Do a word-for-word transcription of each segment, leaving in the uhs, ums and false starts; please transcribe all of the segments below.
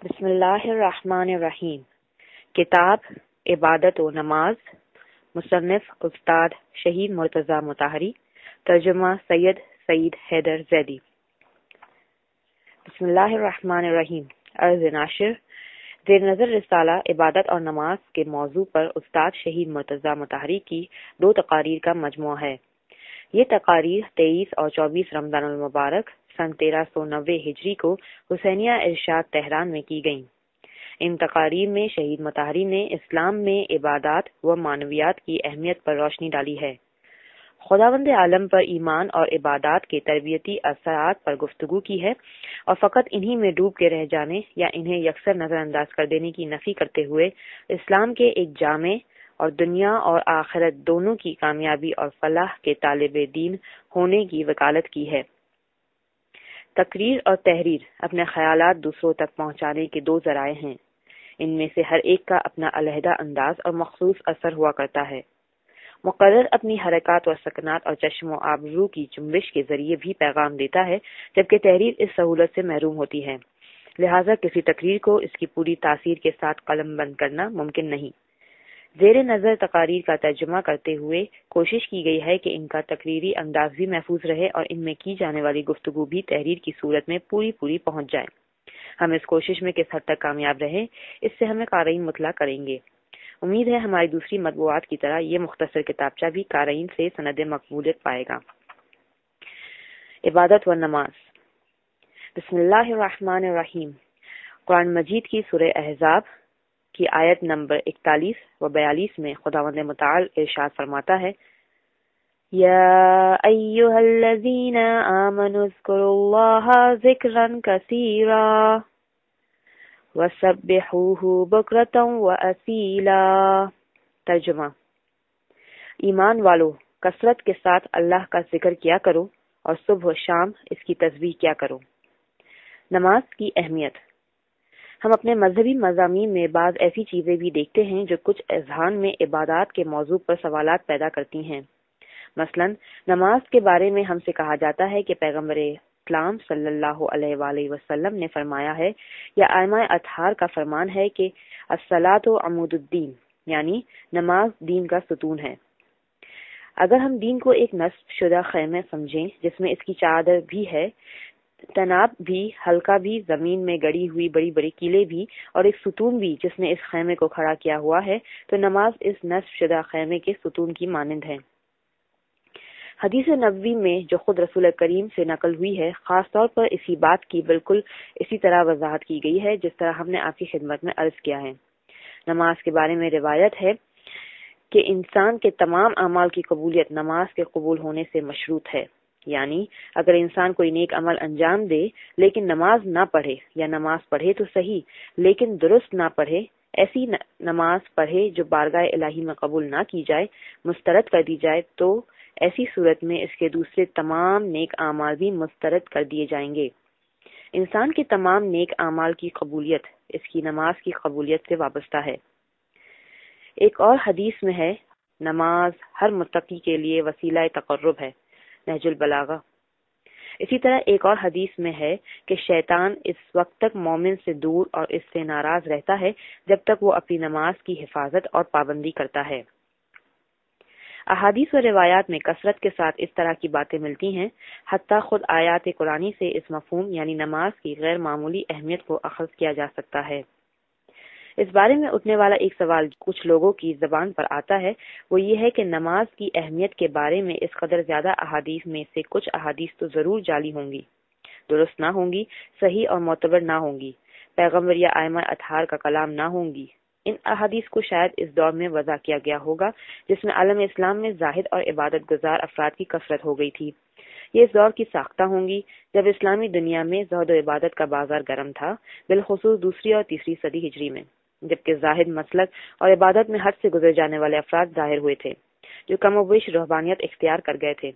بسم اللہ الرحمن الرحیم۔ کتاب عبادت و نماز، مصنف استاد شہید مرتضی مطہری، ترجمہ سید سعید حیدر زیدی۔ بسم اللہ الرحمن الرحیم۔ عرض ناشر، زیر نظر رسالہ عبادت اور نماز کے موضوع پر استاد شہید مرتضی مطہری کی دو تقاریر کا مجموعہ ہے۔ یہ تقاریر تیئیس اور چوبیس رمضان المبارک سن تیرہ سو نوے ہجری کو حسینیہ ارشاد تہران میں کی گئیں۔ ان تقاریر میں شہید مطہری نے اسلام میں عبادات و معنویات کی اہمیت پر روشنی ڈالی ہے، خداوند عالم پر ایمان اور عبادات کے تربیتی اثرات پر گفتگو کی ہے، اور فقط انہی میں ڈوب کے رہ جانے یا انہیں یکسر نظر انداز کر دینے کی نفی کرتے ہوئے اسلام کے ایک جامع اور دنیا اور آخرت دونوں کی کامیابی اور فلاح کے طالب دین ہونے کی وکالت کی ہے۔ تقریر اور تحریر اپنے خیالات دوسروں تک پہنچانے کے دو ذرائع ہیں۔ ان میں سے ہر ایک کا اپنا علیحدہ انداز اور مخصوص اثر ہوا کرتا ہے۔ مقرر اپنی حرکات و سکنات اور چشم و آبرو کی جنبش کے ذریعے بھی پیغام دیتا ہے، جبکہ تحریر اس سہولت سے محروم ہوتی ہے، لہٰذا کسی تقریر کو اس کی پوری تاثیر کے ساتھ قلم بند کرنا ممکن نہیں۔ زیر نظر تقاریر کا ترجمہ کرتے ہوئے کوشش کی گئی ہے کہ ان کا تقریری انداز بھی محفوظ رہے اور ان میں کی جانے والی گفتگو بھی تحریر کی صورت میں پوری پوری پہنچ جائے۔ ہم اس کوشش میں کس حد تک کامیاب رہیں، اس سے ہمیں قارئین مطلع کریں گے۔ امید ہے ہماری دوسری مطبوعات کی طرح یہ مختصر کتابچہ بھی قارئین سے سند مقبولیت پائے گا۔ عبادت و نماز۔ بسم اللہ الرحمن الرحیم۔ قرآن مجید کی سورہ احزاب کی آیت نمبر اکتالیس و بیالیس میں خداوند متعال ارشاد فرماتا ہے، یا ایھا الذین آمنوا اذکروا اللہ ذکرا کثیرا وسبحوہ بکرۃ واصیلا۔ ترجمہ: ایمان والو، کثرت کے ساتھ اللہ کا ذکر کیا کرو اور صبح و شام اس کی تسبیح کیا کرو۔ نماز کی اہمیت۔ ہم اپنے مذہبی مضامین میں بعض ایسی چیزیں بھی دیکھتے ہیں جو کچھ اذہان میں عبادات کے موضوع پر سوالات پیدا کرتی ہیں۔ مثلا نماز کے بارے میں ہم سے کہا جاتا ہے کہ پیغمبر اسلام صلی اللہ علیہ وآلہ وسلم نے فرمایا ہے، یا ائمہ اطہار کا فرمان ہے کہ الصلاۃ عمود الدین، یعنی نماز دین کا ستون ہے۔ اگر ہم دین کو ایک نصب شدہ خیمہ سمجھیں جس میں اس کی چادر بھی ہے، تناب بھی، ہلکا بھی، زمین میں گڑی ہوئی بڑی بڑی کیلیں بھی، اور ایک ستون بھی جس نے اس خیمے کو کھڑا کیا ہوا ہے، تو نماز اس نصب شدہ خیمے کے ستون کی مانند ہے۔ حدیث نبوی میں جو خود رسول کریم سے نقل ہوئی ہے، خاص طور پر اسی بات کی بالکل اسی طرح وضاحت کی گئی ہے جس طرح ہم نے آپ کی خدمت میں عرض کیا ہے۔ نماز کے بارے میں روایت ہے کہ انسان کے تمام اعمال کی قبولیت نماز کے قبول ہونے سے مشروط ہے، یعنی اگر انسان کوئی نیک عمل انجام دے لیکن نماز نہ پڑھے، یا نماز پڑھے تو صحیح لیکن درست نہ پڑھے، ایسی نماز پڑھے جو بارگاہ الہی میں قبول نہ کی جائے، مسترد کر دی جائے، تو ایسی صورت میں اس کے دوسرے تمام نیک اعمال بھی مسترد کر دیے جائیں گے۔ انسان کے تمام نیک اعمال کی قبولیت اس کی نماز کی قبولیت سے وابستہ ہے۔ ایک اور حدیث میں ہے، نماز ہر متقی کے لیے وسیلہ تقرب ہے، نہج البلاغہ۔ اسی طرح ایک اور حدیث میں ہے کہ شیطان اس وقت تک مومن سے دور اور اس سے ناراض رہتا ہے جب تک وہ اپنی نماز کی حفاظت اور پابندی کرتا ہے۔ احادیث و روایات میں کثرت کے ساتھ اس طرح کی باتیں ملتی ہیں، حتیٰ خود آیات قرآنی سے اس مفہوم یعنی نماز کی غیر معمولی اہمیت کو اخذ کیا جا سکتا ہے۔ اس بارے میں اٹھنے والا ایک سوال کچھ لوگوں کی زبان پر آتا ہے، وہ یہ ہے کہ نماز کی اہمیت کے بارے میں اس قدر زیادہ احادیث میں سے کچھ احادیث تو ضرور جعلی ہوں گی، درست نہ ہوں گی، صحیح اور معتبر نہ ہوں گی، پیغمبر یا ائمہ اطہار کا کلام نہ ہوں گی۔ ان احادیث کو شاید اس دور میں وضع کیا گیا ہوگا جس میں عالم اسلام میں زاہد اور عبادت گزار افراد کی کثرت ہو گئی تھی۔ یہ اس دور کی ساختہ ہوں گی جب اسلامی دنیا میں زہد و عبادت کا بازار گرم تھا، بالخصوص دوسری اور تیسری صدی ہجری میں، جبکہ زاہد مسلک اور عبادت میں حد سے گزر جانے والے افراد ظاہر ہوئے تھے جو کم و بیش روحانیت اختیار کر گئے تھے۔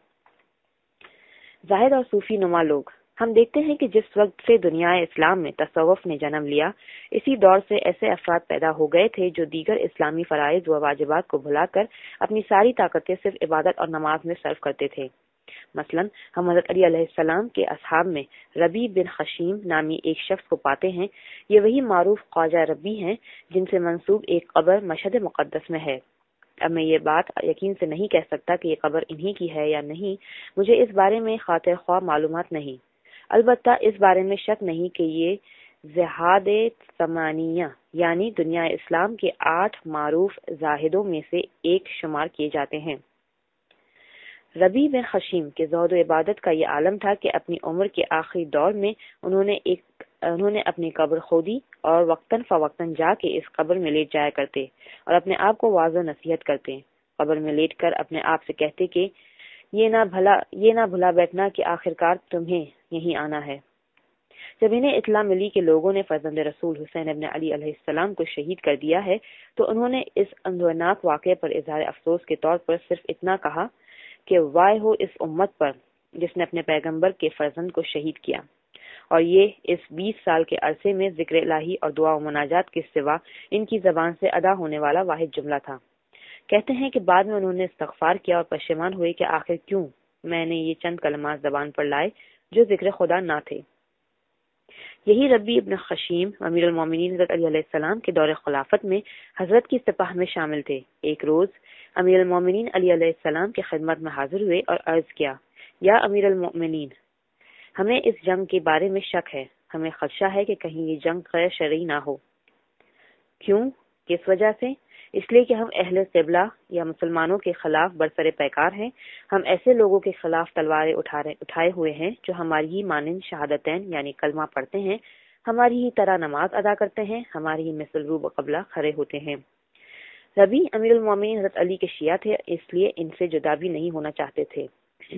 زاہد اور صوفی نما لوگ، ہم دیکھتے ہیں کہ جس وقت سے دنیا اسلام میں تصوف نے جنم لیا، اسی دور سے ایسے افراد پیدا ہو گئے تھے جو دیگر اسلامی فرائض و واجبات کو بھلا کر اپنی ساری طاقتیں صرف عبادت اور نماز میں صرف کرتے تھے۔ مثلاً ہم حضرت علی علیہ السلام کے اصحاب میں ربی بن خشیم نامی ایک شخص کو پاتے ہیں۔ یہ وہی معروف خواجہ ربی ہیں جن سے منسوب ایک قبر مشہد مقدس میں ہے۔ اب میں یہ بات یقین سے نہیں کہہ سکتا کہ یہ قبر انہی کی ہے یا نہیں، مجھے اس بارے میں خاطر خواہ معلومات نہیں، البتہ اس بارے میں شک نہیں کہ یہ زہاد ثمانیہ یعنی دنیا اسلام کے آٹھ معروف زاہدوں میں سے ایک شمار کیے جاتے ہیں۔ ربی بن خشیم کے زہد و عبادت کا یہ عالم تھا کہ اپنی عمر کے آخری دور میں انہوں نے ایک انہوں نے اپنی قبر کھودی اور وقتاً فوقتاً جا کے اس قبر میں لیٹ جایا کرتے اور اپنے آپ کو واضح نصیحت کرتے، قبر میں لیٹ کر اپنے آپ سے کہتے کہ یہ نہ بھلا یہ نہ بھلا بیٹھنا کہ آخرکار تمہیں یہیں آنا ہے۔ جب انہیں اطلاع ملی کہ لوگوں نے فرزند رسول حسین ابن علی علیہ السلام کو شہید کر دیا ہے تو انہوں نے اس اندوہناک واقعے پر اظہار افسوس کے طور پر صرف اتنا کہا کہ وائے ہو اس امت پر جس نے اپنے پیغمبر کے فرزند کو شہید کیا، اور یہ اس بیس سال کے عرصے میں ذکر الہی اور دعا و مناجات کے سوا ان کی زبان سے ادا ہونے والا واحد جملہ تھا۔ کہتے ہیں کہ بعد میں انہوں نے استغفار کیا اور پشیمان ہوئے کہ آخر کیوں میں نے یہ چند کلمات زبان پر لائے جو ذکر خدا نہ تھے۔ یہی ربی ابن خشیم امیر المومنین حضرت علی علیہ السلام کے دور خلافت میں حضرت کی سپاہ میں شامل تھے۔ ایک روز امیر المومنین علی علیہ السلام کے خدمت میں حاضر ہوئے اور عرض کیا، یا امیر المومنین، ہمیں اس جنگ کے بارے میں شک ہے، ہمیں خدشہ ہے کہ کہیں یہ جنگ غیر شرعی نہ ہو۔ کیوں؟ کس وجہ سے؟ اس لیے کہ ہم اہل قبلہ یا مسلمانوں کے خلاف برسر پیکار ہیں، ہم ایسے لوگوں کے خلاف تلواریں اٹھائے ہوئے ہیں جو ہماری ہی مانند شہادتین یعنی کلمہ پڑھتے ہیں، ہماری ہی طرح نماز ادا کرتے ہیں، ہماری ہی مثل رو بقبلہ کھڑے ہوتے ہیں۔ ربی امیر المومنین حضرت علی کے شیعہ تھے، اس لیے ان سے جدا بھی نہیں ہونا چاہتے تھے،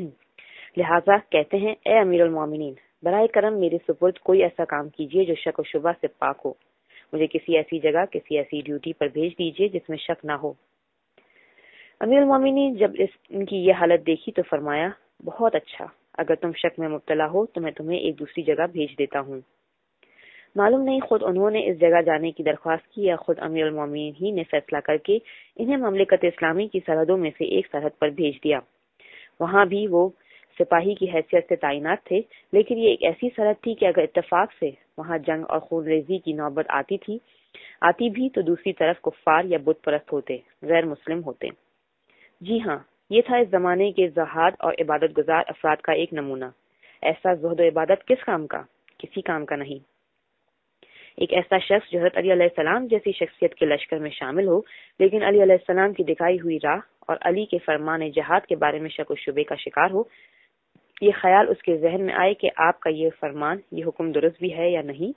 لہذا کہتے ہیں، اے امیر المومنین، براہ کرم میرے سپرد کوئی ایسا کام کیجیے جو شک و شبہ سے پاک ہو، مجھے کسی ایسی جگہ کسی ایسی ڈیوٹی پر بھیج دیجیے جس میں شک نہ ہو۔ امیر المومنین جب اس ان کی یہ حالت دیکھی تو فرمایا، بہت اچھا، اگر تم شک میں مبتلا ہو تو میں تمہیں ایک دوسری جگہ بھیج دیتا ہوں۔ معلوم نہیں خود انہوں نے اس جگہ جانے کی درخواست کی یا خود امیر المومنین ہی نے فیصلہ کر کے انہیں مملکت اسلامی کی سرحدوں میں سے ایک سرحد پر بھیج دیا۔ وہاں بھی وہ سپاہی کی حیثیت سے تعینات تھے، لیکن یہ ایک ایسی سرحد تھی کہ اگر اتفاق سے وہاں جنگ اور خون ریزی کی نوبت آتی تھی آتی بھی تو دوسری طرف کفار یا بت پرست ہوتے، غیر مسلم ہوتے۔ جی ہاں، یہ تھا اس زمانے کے زہاد اور عبادت گزار افراد کا ایک نمونہ۔ ایسا زہد و عبادت کس کام کا؟ کسی کام کا نہیں۔ ایک ایسا شخص جو حضرت علی علیہ السلام جیسی شخصیت کے لشکر میں شامل ہو، لیکن علی علیہ السلام کی دکھائی ہوئی راہ اور علی کے فرمان جہاد کے بارے میں شک و شبے کا شکار ہو، یہ خیال اس کے ذہن میں آئے کہ آپ کا یہ فرمان، یہ حکم درست بھی ہے یا نہیں۔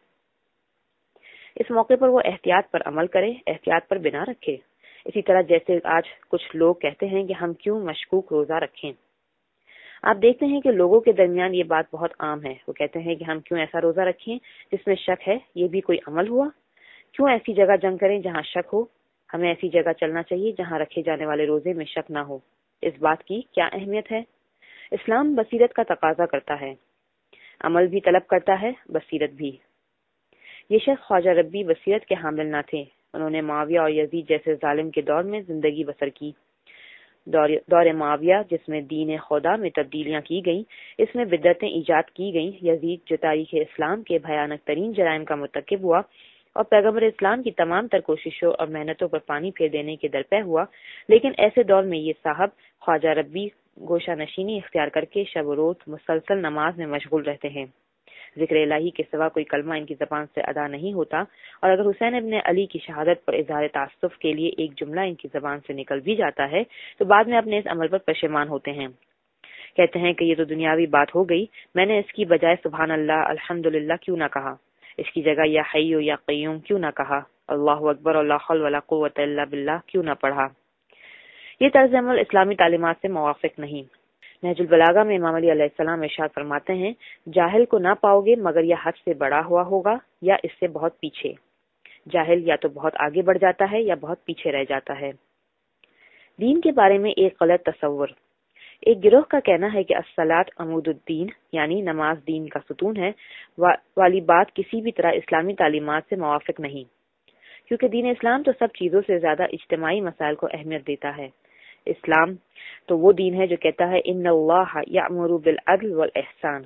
اس موقع پر وہ احتیاط پر عمل کرے، احتیاط پر بنا رکھے، اسی طرح جیسے آج کچھ لوگ کہتے ہیں کہ ہم کیوں مشکوک روزہ رکھیں۔ آپ دیکھتے ہیں کہ لوگوں کے درمیان یہ بات بہت عام ہے، وہ کہتے ہیں کہ ہم کیوں ایسا روزہ رکھیں جس میں شک ہے، یہ بھی کوئی عمل ہوا؟ کیوں ایسی جگہ جنگ کریں جہاں شک ہو؟ ہمیں ایسی جگہ چلنا چاہیے جہاں رکھے جانے والے روزے میں شک نہ ہو۔ اس بات کی کیا اہمیت ہے؟ اسلام بصیرت کا تقاضا کرتا ہے، عمل بھی طلب کرتا ہے، بصیرت بھی۔ یہ شخص خواجہ ربی بصیرت کے حامل نہ تھے، انہوں نے معاویہ اور یزید جیسے ظالم کے دور میں زندگی بسر کی۔ دور, دور معاویہ جس میں دین خدا میں تبدیلیاں کی گئیں، اس میں بدعتیں ایجاد کی گئیں، یزید جو تاریخ اسلام کے بھیانک ترین جرائم کا مرتکب ہوا اور پیغمبر اسلام کی تمام تر کوششوں اور محنتوں پر پانی پھیر دینے کے درپے ہوا، لیکن ایسے دور میں یہ صاحب خواجہ ربی گوشہ نشینی اختیار کر کے شب و روز مسلسل نماز میں مشغول رہتے ہیں، ذکر الہی کے سوا کوئی کلمہ ان کی زبان سے ادا نہیں ہوتا، اور اگر حسین ابن علی کی شہادت پر اظہار تعصب کے لیے ایک جملہ ان کی زبان سے نکل بھی جاتا ہے تو بعد میں اپنے اس عمل پر پشیمان ہوتے ہیں، کہتے ہیں کہ یہ تو دنیاوی بات ہو گئی، میں نے اس کی بجائے سبحان اللہ الحمدللہ کیوں نہ کہا، اس کی جگہ یا حی یا قیوم کیوں نہ کہا، اللہ اکبر اور لا حول ولا قوت الا باللہ کیوں نہ پڑھا۔ یہ طرز عمل اسلامی تعلیمات سے موافق نہیں۔ نہج البلاغہ میں امام علی علیہ السلام ارشاد فرماتے ہیں، جاہل کو نہ پاؤ گے مگر یہ حد سے بڑا ہوا ہوگا یا اس سے بہت پیچھے۔ جاہل یا تو بہت آگے بڑھ جاتا ہے یا بہت پیچھے رہ جاتا ہے۔ دین کے بارے میں ایک غلط تصور۔ ایک گروہ کا کہنا ہے کہ الصلاۃ عمود الدین یعنی نماز دین کا ستون ہے والی بات کسی بھی طرح اسلامی تعلیمات سے موافق نہیں، کیونکہ دین اسلام تو سب چیزوں سے زیادہ اجتماعی مسائل کو اہمیت دیتا ہے۔ اسلام تو وہ دین ہے جو کہتا ہے ان اللہ یأمر بالعدل والاحسان.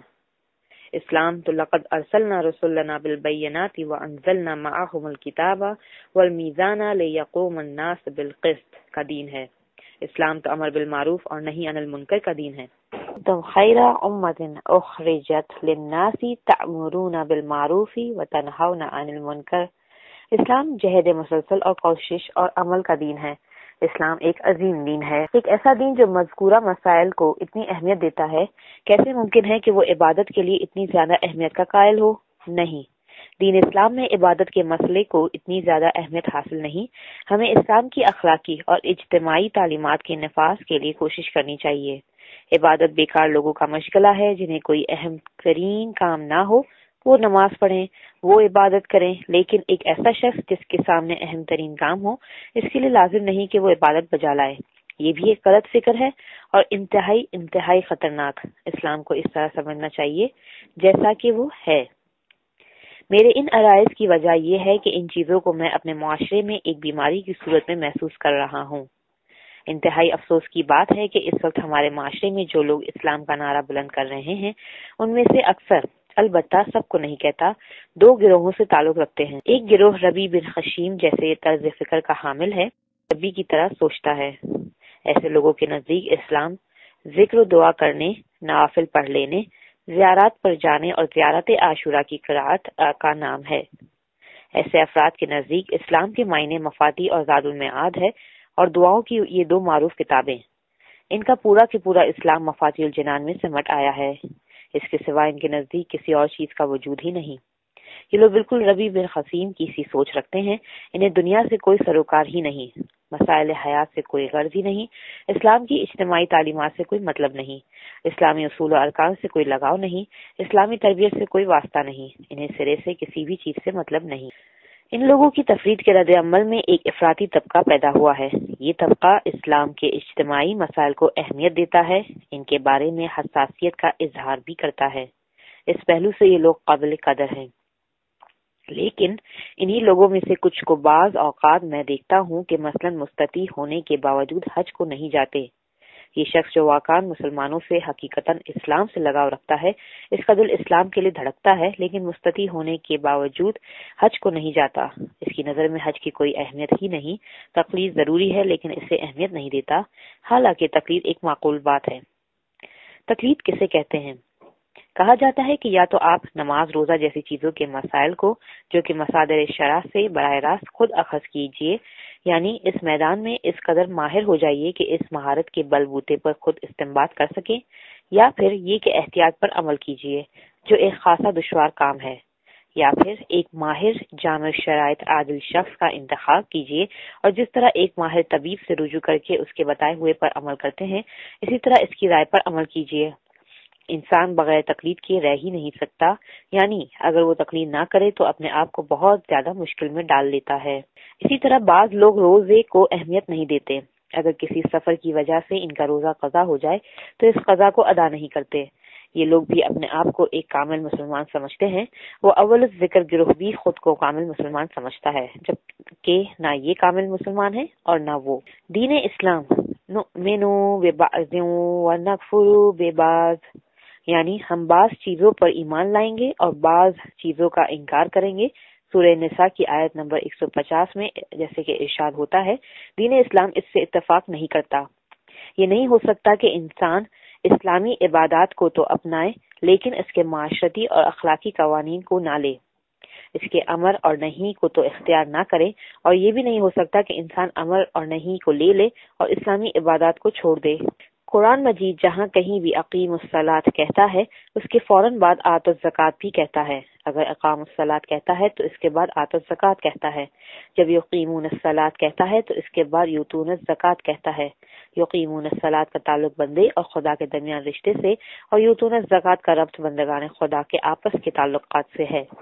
اسلام تو لقد ارسلنا رسلنا بالبینات وانزلنا معهم الکتاب والمیزان لیقوم الناس بالقسط کا دین ہے. اسلام تو امر بالمعروف اور نہی عن المنکر کا دین ہے. تم خیر امت اخرجت للناس تأمرون بالمعروف وتنہون عن المنکر. اسلام جہد مسلسل اور کوشش اور عمل کا دین ہے. اسلام ایک عظیم دین ہے، ایک ایسا دین جو مذکورہ مسائل کو اتنی اہمیت دیتا ہے. کیسے ممکن ہے کہ وہ عبادت کے لیے اتنی زیادہ اہمیت کا قائل ہو؟ نہیں، دین اسلام میں عبادت کے مسئلے کو اتنی زیادہ اہمیت حاصل نہیں. ہمیں اسلام کی اخلاقی اور اجتماعی تعلیمات کے نفاذ کے لیے کوشش کرنی چاہیے. عبادت بیکار لوگوں کا مشغلہ ہے جنہیں کوئی اہم ترین کام نہ ہو وہ نماز پڑھیں، وہ عبادت کریں. لیکن ایک ایسا شخص جس کے سامنے اہم ترین کام ہو، اس کے لیے لازم نہیں کہ وہ عبادت بجا لائے. یہ بھی ایک غلط فکر ہے اور انتہائی انتہائی خطرناک. اسلام کو اس طرح سمجھنا چاہیے جیسا کہ وہ ہے. میرے ان عرائض کی وجہ یہ ہے کہ ان چیزوں کو میں اپنے معاشرے میں ایک بیماری کی صورت میں محسوس کر رہا ہوں. انتہائی افسوس کی بات ہے کہ اس وقت ہمارے معاشرے میں جو لوگ اسلام کا نعرہ بلند کر رہے ہیں ان میں سے اکثر، البتہ سب کو نہیں کہتا، دو گروہوں سے تعلق رکھتے ہیں. ایک گروہ ربی بن خشیم جیسے طرز فکر کا حامل ہے، ربی کی طرح سوچتا ہے. ایسے لوگوں کے نزدیک اسلام ذکر و دعا کرنے، نوافل پڑھ لینے، زیارات پر جانے اور زیارت عاشورہ کی قرأت کا نام ہے. ایسے افراد کے نزدیک اسلام کے معنی مفادی اور زاد المعاد ہے اور دعاؤں کی یہ دو معروف کتابیں. ان کا پورا کہ پورا اسلام مفاتیح الجنان میں سمٹ آیا ہے. اس کے سوا ان کے نزدیک کسی اور چیز کا وجود ہی نہیں. یہ لوگ بالکل ربی بن خصیم کی سی سوچ رکھتے ہیں. انہیں دنیا سے کوئی سروکار ہی نہیں، مسائل حیات سے کوئی غرض ہی نہیں، اسلام کی اجتماعی تعلیمات سے کوئی مطلب نہیں، اسلامی اصول و ارکان سے کوئی لگاؤ نہیں، اسلامی تربیت سے کوئی واسطہ نہیں، انہیں سرے سے کسی بھی چیز سے مطلب نہیں. ان لوگوں کی تفرید کے رد عمل میں ایک افراطی طبقہ پیدا ہوا ہے. یہ طبقہ اسلام کے اجتماعی مسائل کو اہمیت دیتا ہے، ان کے بارے میں حساسیت کا اظہار بھی کرتا ہے. اس پہلو سے یہ لوگ قابل قدر ہیں. لیکن انہی لوگوں میں سے کچھ کو بعض اوقات میں دیکھتا ہوں کہ مثلا مستطیع ہونے کے باوجود حج کو نہیں جاتے. یہ شخص جو واقعا مسلمانوں سے حقیقتاً اسلام سے لگاؤ رکھتا ہے، اس کا دل اسلام کے لیے دھڑکتا ہے، لیکن مستطیع ہونے کے باوجود حج کو نہیں جاتا. اس کی نظر میں حج کی کوئی اہمیت ہی نہیں. تقلید ضروری ہے لیکن اسے اہمیت نہیں دیتا، حالانکہ تقلید ایک معقول بات ہے. تقلید کسے کہتے ہیں؟ کہا جاتا ہے کہ یا تو آپ نماز روزہ جیسی چیزوں کے مسائل کو جو کہ مصادر شرع سے براہ راست خود اخذ کیجئے، یعنی اس میدان میں اس قدر ماہر ہو جائیے کہ اس مہارت کے بل بوتے پر خود استنباط کر سکیں، یا پھر یہ کہ احتیاط پر عمل کیجئے جو ایک خاصا دشوار کام ہے، یا پھر ایک ماہر جامع شرائط عادل شخص کا انتخاب کیجئے اور جس طرح ایک ماہر طبیب سے رجوع کر کے اس کے بتائے ہوئے پر عمل کرتے ہیں اسی طرح اس کی رائے پر عمل کیجئے. انسان بغیر تقلید کے رہ ہی نہیں سکتا، یعنی اگر وہ تقلید نہ کرے تو اپنے آپ کو بہت زیادہ مشکل میں ڈال لیتا ہے. اسی طرح بعض لوگ روزے کو اہمیت نہیں دیتے. اگر کسی سفر کی وجہ سے ان کا روزہ قضا ہو جائے تو اس قضا کو ادا نہیں کرتے. یہ لوگ بھی اپنے آپ کو ایک کامل مسلمان سمجھتے ہیں. وہ اول ذکر گروہ بھی خود کو کامل مسلمان سمجھتا ہے، جبکہ نہ یہ کامل مسلمان ہے اور نہ وہ. دین اسلام نؤمن ببعض ونکفر ببعض، یعنی ہم بعض چیزوں پر ایمان لائیں گے اور بعض چیزوں کا انکار کریں گے. سورہ نساء کی آیت نمبر ایک سو پچاس میں جیسے کہ ارشاد ہوتا ہے، دین اسلام اس سے اتفاق نہیں کرتا. یہ نہیں ہو سکتا کہ انسان اسلامی عبادات کو تو اپنائے لیکن اس کے معاشرتی اور اخلاقی قوانین کو نہ لے، اس کے امر اور نہیں کو تو اختیار نہ کرے، اور یہ بھی نہیں ہو سکتا کہ انسان امر اور نہیں کو لے لے اور اسلامی عبادات کو چھوڑ دے. قرآن مجید جہاں کہیں بھی اقیم الصلاۃ کہتا ہے اس کے فوراً بعد آت الزکوٰۃ بھی کہتا ہے. اگر اقام الصلاۃ کہتا ہے تو اس کے بعد آت الزکوٰۃ کہتا ہے. جب یقیمون الصلاۃ کہتا ہے تو اس کے بعد یؤتون الزکوٰۃ کہتا ہے. یقیمون الصلاۃ کا تعلق بندے اور خدا کے درمیان رشتے سے اور یؤتون الزکوٰۃ کا ربط بندگان خدا کے آپس کے تعلقات سے ہے.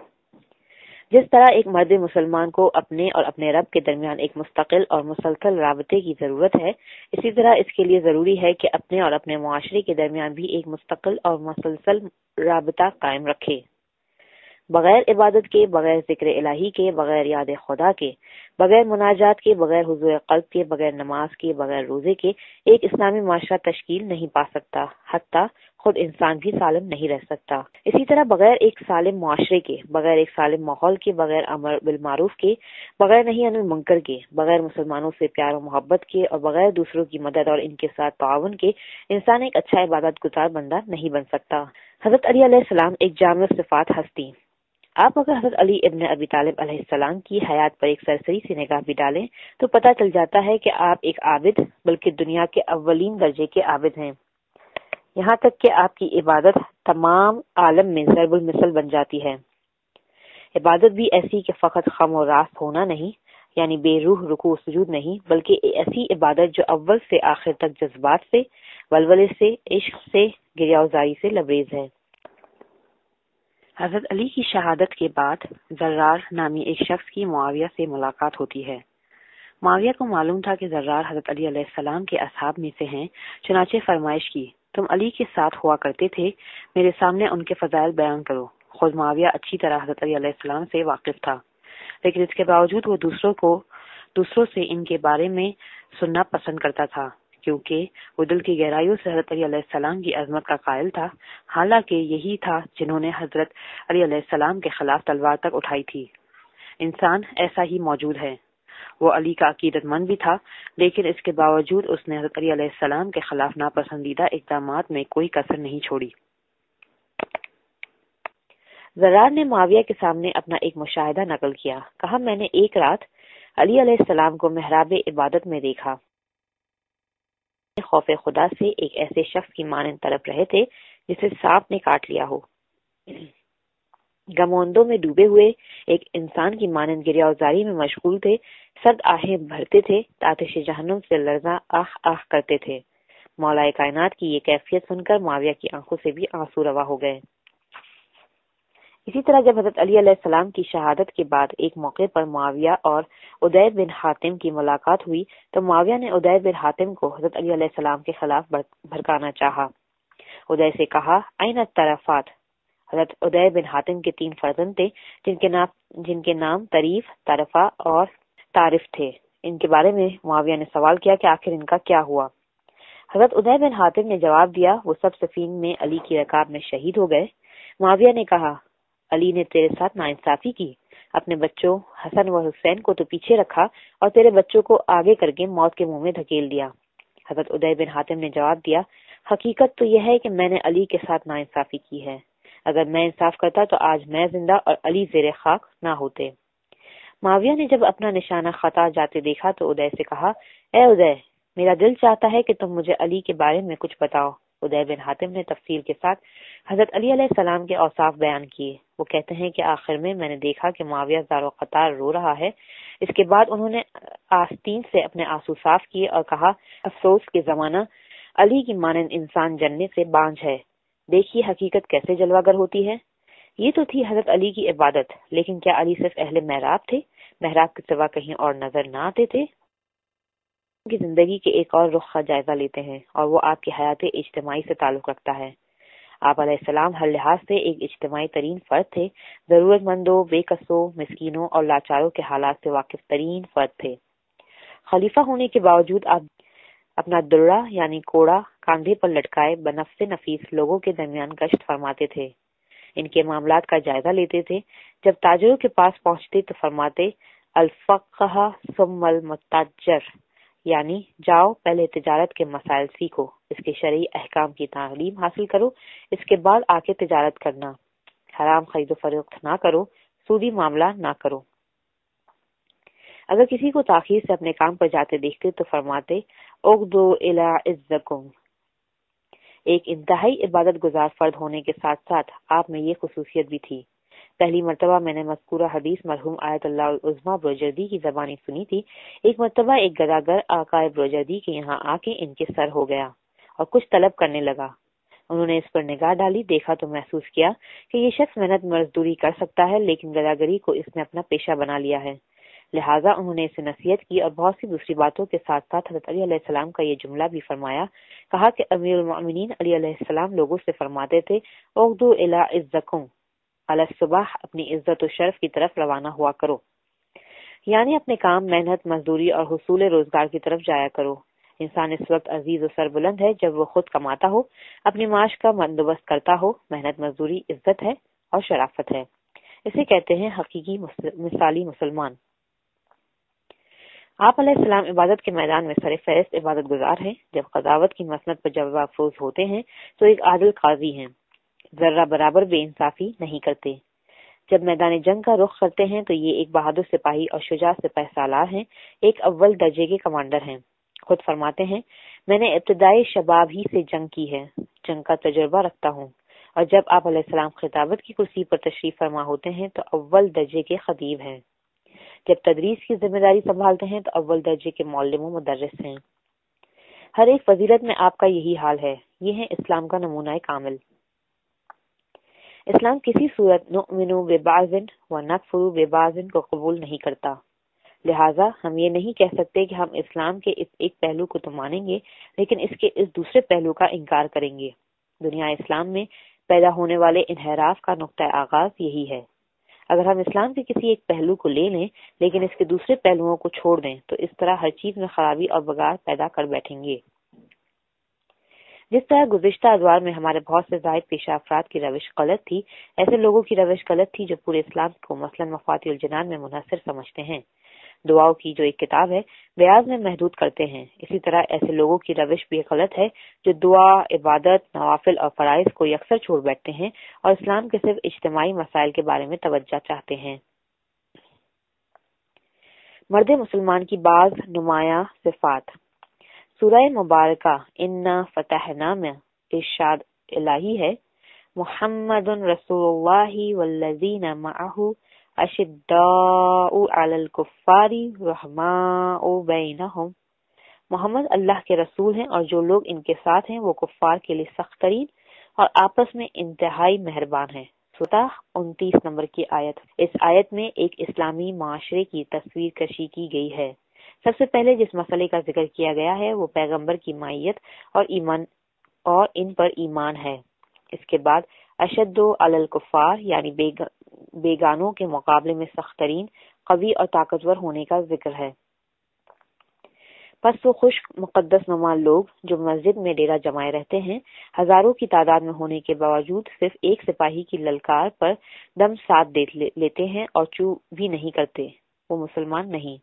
جس طرح ایک مرد مسلمان کو اپنے اور اپنے رب کے درمیان ایک مستقل اور مسلسل رابطے کی ضرورت ہے، اسی طرح اس کے لیے ضروری ہے کہ اپنے اور اپنے معاشرے کے درمیان بھی ایک مستقل اور مسلسل رابطہ قائم رکھے. بغیر عبادت کے، بغیر ذکر الہی کے، بغیر یاد خدا کے، بغیر مناجات کے، بغیر حضور قلب کے، بغیر نماز کے، بغیر روزے کے ایک اسلامی معاشرہ تشکیل نہیں پا سکتا، حتیٰ خود انسان بھی سالم نہیں رہ سکتا۔ اسی طرح بغیر ایک سالم معاشرے کے، بغیر ایک سالم ماحول کے، بغیر امر بالمعروف کے، بغیر نہی عن المنکر کے، بغیر مسلمانوں سے پیار و محبت کے اور بغیر دوسروں کی مدد اور ان کے ساتھ تعاون کے انسان ایک اچھا عبادت گزار بندہ نہیں بن سکتا۔ حضرت علی علیہ السلام ایک جامع صفات ہستی۔ آپ اگر حضرت علی ابن ابی طالب علیہ السلام کی حیات پر ایک سرسری سی نگاہ بھی ڈالیں تو پتہ چل جاتا ہے کہ آپ ایک عابد، بلکہ دنیا کے اولین درجے کے عابد ہیں، یہاں تک کہ آپ کی عبادت تمام عالم میں ضرب المثل بن جاتی ہے۔ عبادت بھی ایسی کہ فقط خم و راست ہونا نہیں، یعنی بے روح رکوع سجود نہیں، بلکہ ایسی عبادت جو اول سے آخر تک جذبات سے، ولولے سے، عشق سے، گریہوزاری سے لبریز ہے۔ حضرت علی کی شہادت کے بعد زرار نامی ایک شخص کی معاویہ سے ملاقات ہوتی ہے۔ معاویہ کو معلوم تھا کہ زرار حضرت علی علیہ السلام کے اصحاب میں سے ہیں، چنانچہ فرمائش کی، تم علی کے ساتھ ہوا کرتے تھے، میرے سامنے ان کے فضائل بیان کرو۔ خود معاویہ اچھی طرح حضرت علی علیہ السلام سے واقف تھا، لیکن اس کے باوجود وہ دوسروں کو دوسروں سے ان کے بارے میں سننا پسند کرتا تھا، کیونکہ وہ دل کی گہرائیوں سے حضرت علی علیہ السلام کی عظمت کا قائل تھا، حالانکہ یہی تھا جنہوں نے حضرت علی علیہ السلام کے خلاف تلوار تک اٹھائی تھی۔ انسان ایسا ہی موجود ہے۔ وہ علی کا عقیدت مند بھی تھا، لیکن اس کے باوجود اس نے حضرت علی علیہ السلام کے خلاف ناپسندیدہ اقدامات میں کوئی کسر نہیں چھوڑی۔ زرار نے معاویہ کے سامنے اپنا ایک مشاہدہ نقل کیا، کہا، میں نے ایک رات علی علیہ السلام کو محراب عبادت میں دیکھا، خوف خدا سے ایک ایسے شخص کی مانند تڑپ رہے تھے جسے سانپ نے کاٹ لیا ہو، گموندوں میں ڈوبے ہوئے ایک انسان کی مانند گریہ وزاری میں مشغول تھے، سرد آہیں بھرتے تھے، آتش جہنم سے لرزاں آہ آہ کرتے تھے۔ مولا کائنات کی یہ کیفیت سن کر معاویہ کی آنکھوں سے بھی آنسو روا ہو گئے۔ اسی طرح جب حضرت علی علیہ السلام کی شہادت کے بعد ایک موقع پر معاویہ اور عدی بن حاتم کی ملاقات ہوئی تو معاویہ نے عدی بن حاتم کو حضرت علی علیہ السلام کے خلاف بھڑکانا چاہا۔ عدی سے کہا، این الطرفات۔ حضرت عدی بن حاتم کے تین فرزند تھے، جن کے نام جن کے نام طریف، طرفہ اور طارف تھے۔ ان کے بارے میں معاویہ نے سوال کیا کہ آخر ان کا کیا ہوا؟ حضرت عدی بن حاتم نے جواب دیا، وہ سب صفین میں علی کی رکاب میں شہید ہو گئے۔ معاویہ نے کہا، علی نے تیرے ساتھ ناانصافی کی، اپنے بچوں حسن و حسین کو تو پیچھے رکھا اور تیرے بچوں کو آگے کر کے موت کے منہ میں دھکیل دیا۔ حضرت عدی بن حاتم نے جواب دیا، حقیقت تو یہ ہے کہ میں نے علی کے ساتھ ناانصافی کی ہے، اگر میں انصاف کرتا تو آج میں زندہ اور علی زیر خاک نہ ہوتے۔ معاویہ نے جب اپنا نشانہ خطا جاتے دیکھا تو عدی سے کہا، اے عدی، میرا دل چاہتا ہے کہ تم مجھے علی کے بارے میں کچھ بتاؤ۔ عدی بن حاتم نے تفصیل کے ساتھ حضرت علی علیہ السلام کے اوصاف بیان کیے۔ وہ کہتے ہیں کہ آخر میں میں نے دیکھا کہ معاویہ زار و قطار رو رہا ہے۔ اس کے بعد انہوں نے آستین سے اپنے آنسو صاف کیے اور کہا، افسوس کے زمانہ علی کی مانند انسان جننے سے بانج ہے، دیکھیے حقیقت کیسے جلوہ گر ہوتی ہے۔ یہ تو تھی حضرت علی کی عبادت، لیکن کیا علی صرف اہل محراب تھے؟ محراب کے سوا کہیں اور نظر نہ آتے تھے؟ کی زندگی کے ایک اور رخ کا جائزہ لیتے ہیں، اور وہ آپ کی حیات اجتماعی سے تعلق رکھتا ہے۔ آپ علیہ السلام ہر لحاظ سے ایک اجتماعی ترین فرد تھے، ضرورت مندوں، بے کسوں، مسکینوں اور لاچاروں کے حالات سے واقف ترین فرد تھے۔ خلیفہ ہونے کے باوجود آپ اپنا درڑا یعنی کوڑا کاندھے پر لٹکائے بنفس نفیس لوگوں کے درمیان گشت فرماتے تھے، ان کے معاملات کا جائزہ لیتے تھے۔ جب تاجروں کے پاس پہنچتے تو فرماتے، الفقہ ثم المتاجر، یعنی جاؤ پہلے تجارت کے مسائل سیکھو، اس کے شرعی احکام کی تعلیم حاصل کرو، اس کے بعد آ کے تجارت کرنا، حرام خرید و فروخت نہ کرو، سودی معاملہ نہ کرو۔ اگر کسی کو تاخیر سے اپنے کام پر جاتے دیکھتے تو فرماتے، اغدو الی عزکم۔ ایک انتہائی عبادت گزار فرد ہونے کے ساتھ ساتھ آپ میں یہ خصوصیت بھی تھی۔ پہلی مرتبہ میں نے مذکورہ حدیث مرحوم آیت اللہ العظمیٰ بروجردی کی زبانی سنی تھی۔ ایک مرتبہ ایک گداگر آقا بروجردی کے یہاں آ کے ان کے سر ہو گیا اور کچھ طلب کرنے لگا۔ انہوں نے اس پر نگاہ ڈالی، دیکھا تو محسوس کیا کہ یہ شخص محنت مزدوری کر سکتا ہے، لیکن گداگری کو اس نے اپنا پیشہ بنا لیا ہے۔ لہٰذا انہوں نے اسے نصیحت کی اور بہت سی دوسری باتوں کے ساتھ ساتھ حضرت علی علیہ السلام کا یہ جملہ بھی فرمایا، کہا کہ امیر المؤمنین علی علیہ السلام لوگوں سے فرماتے تھے، اغدو الی عزکم، علی صبح اپنی عزت و شرف کی طرف روانہ ہوا کرو، یعنی اپنے کام، محنت، مزدوری اور حصول روزگار کی طرف جایا کرو۔ انسان اس وقت عزیز و سربلند ہے جب وہ خود کماتا ہو، اپنی معاش کا بندوبست کرتا ہو۔ محنت مزدوری عزت ہے اور شرافت ہے، اسے کہتے ہیں حقیقی مثالی مسلمان۔ آپ علیہ السلام عبادت کے میدان میں سر فہرست عبادت گزار ہیں۔ جب قضاوت کی مسند پر جواب افروز ہوتے ہیں تو ایک عادل قاضی ہیں، ذرہ برابر بے انصافی نہیں کرتے۔ جب میدان جنگ کا رخ کرتے ہیں تو یہ ایک بہادر سپاہی اور شجاع سپہ سالار ہیں، ایک اول درجے کے کمانڈر ہیں۔ خود فرماتے ہیں، میں نے ابتدائی شباب ہی سے جنگ کی ہے، جنگ کا تجربہ رکھتا ہوں۔ اور جب آپ علیہ السلام خطابت کی کرسی پر تشریف فرما ہوتے ہیں تو اول درجے کے خطیب ہیں۔ جب تدریس کی ذمہ داری سنبھالتے ہیں تو اول درجے کے معلم و مدرس ہیں۔ ہر ایک فضیلت میں آپ کا یہی حال ہے۔ یہ ہے اسلام کا نمونہ کامل۔ اسلام کسی صورت نؤمن ببعض و نکفر ببعض کو قبول نہیں کرتا، لہٰذا ہم یہ نہیں کہہ سکتے کہ ہم اسلام کے اس ایک پہلو کو تو مانیں گے لیکن اس کے اس دوسرے پہلو کا انکار کریں گے۔ دنیا اسلام میں پیدا ہونے والے انحراف کا نقطہ آغاز یہی ہے۔ اگر ہم اسلام کے کسی ایک پہلو کو لے لیں لیکن اس کے دوسرے پہلوؤں کو چھوڑ دیں تو اس طرح ہر چیز میں خرابی اور بگاڑ پیدا کر بیٹھیں گے۔ جس طرح گزشتہ ادوار میں ہمارے بہت سے زائد پیشہ افراد کی روش غلط تھی، ایسے لوگوں کی روش غلط تھی جو پورے اسلام کو مثلا مفاتیح الجنان میں منحصر سمجھتے ہیں، دعاؤں کی جو ایک کتاب ہے بیاض میں محدود کرتے ہیں۔ اسی طرح ایسے لوگوں کی روش بھی غلط ہے جو دعا، عبادت، نوافل اور فرائض کو یکسر چھوڑ بیٹھتے ہیں اور اسلام کے صرف اجتماعی مسائل کے بارے میں توجہ چاہتے ہیں۔ مرد مسلمان کی بعض نمایاں صفات۔ سورہ مبارکہ انا فتحنا میں ارشاد الہی ہے، محمد رسول اللہ والذین معہ اشداء علی الکفار رحماء بینہم۔ محمد اللہ کے رسول ہیں اور جو لوگ ان کے ساتھ ہیں وہ کفار کے لیے سخت ترین اور آپس میں انتہائی مہربان ہیں۔ سورہ انتیس نمبر کی آیت۔ اس آیت میں ایک اسلامی معاشرے کی تصویر کشی کی گئی ہے۔ سب سے پہلے جس مسئلے کا ذکر کیا گیا ہے وہ پیغمبر کی مائیت اور ایمان اور ان پر ایمان ہے۔ اس کے بعد اشد علی الکفار یعنی بیگانوں کے مقابلے میں سخت ترین، قوی اور طاقتور ہونے کا ذکر ہے۔ پس وہ خشک مقدس نما لوگ جو مسجد میں ڈیرہ جمائے رہتے ہیں، ہزاروں کی تعداد میں ہونے کے باوجود صرف ایک سپاہی کی للکار پر دم ساتھ لیتے ہیں اور چو بھی نہیں کرتے، وہ مسلمان نہیں۔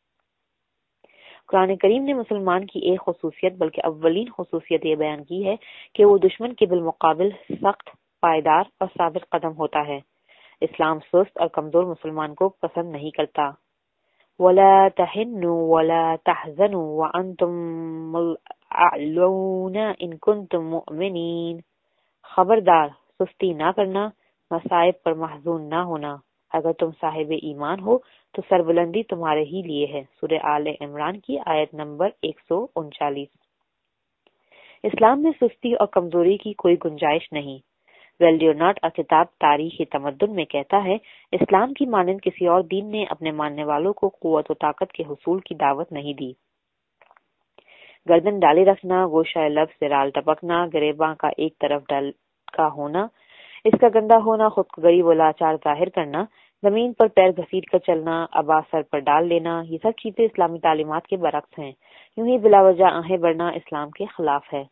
قرآن کریم نے مسلمان کی ایک خصوصیت بلکہ اولین خصوصیت یہ بیان کی ہے کہ وہ دشمن کے بالمقابل سخت، پائیدار اور ثابت قدم ہوتا ہے۔ اسلام سست اور کمزور مسلمان کو پسند نہیں کرتا۔ وَلَا تَهِنُّوا وَلَا تَحْزَنُوا وَأَنْتُمُ الْأَعْلَوْنَ إِن كُنتُم مُؤْمِنِينَ۔ خبردار، سستی نہ کرنا، مصائب پر محزون نہ ہونا، اگر تم صاحب ایمان ہو تو سربلندی تمہارے ہی لیے ہے۔ سورہ آل عمران کی آیت نمبر ایک سو انچالیس۔ اسلام میں سستی اور کمزوری کی کوئی گنجائش نہیں۔ ویلڈیوناٹ اور کتاب تاریخ تمدن میں کہتا ہے، اسلام کی مانند کسی اور دین نے اپنے ماننے والوں کو قوت و طاقت کے حصول کی دعوت نہیں دی۔ گردن ڈالے رکھنا، گوشہ لب سے رال ٹپکنا، گریباں کا ایک طرف ڈل کا ہونا، اس کا گندا ہونا، خود کو غریب و لاچار ظاہر کرنا، زمین پر پیر گھسیٹ کر چلنا، ابا سر پر ڈال لینا، یہ سب چیزیں اسلامی تعلیمات کے برعکس ہیں۔ یوں ہی بلا وجہ آہیں بڑھنا اسلام کے خلاف ہے۔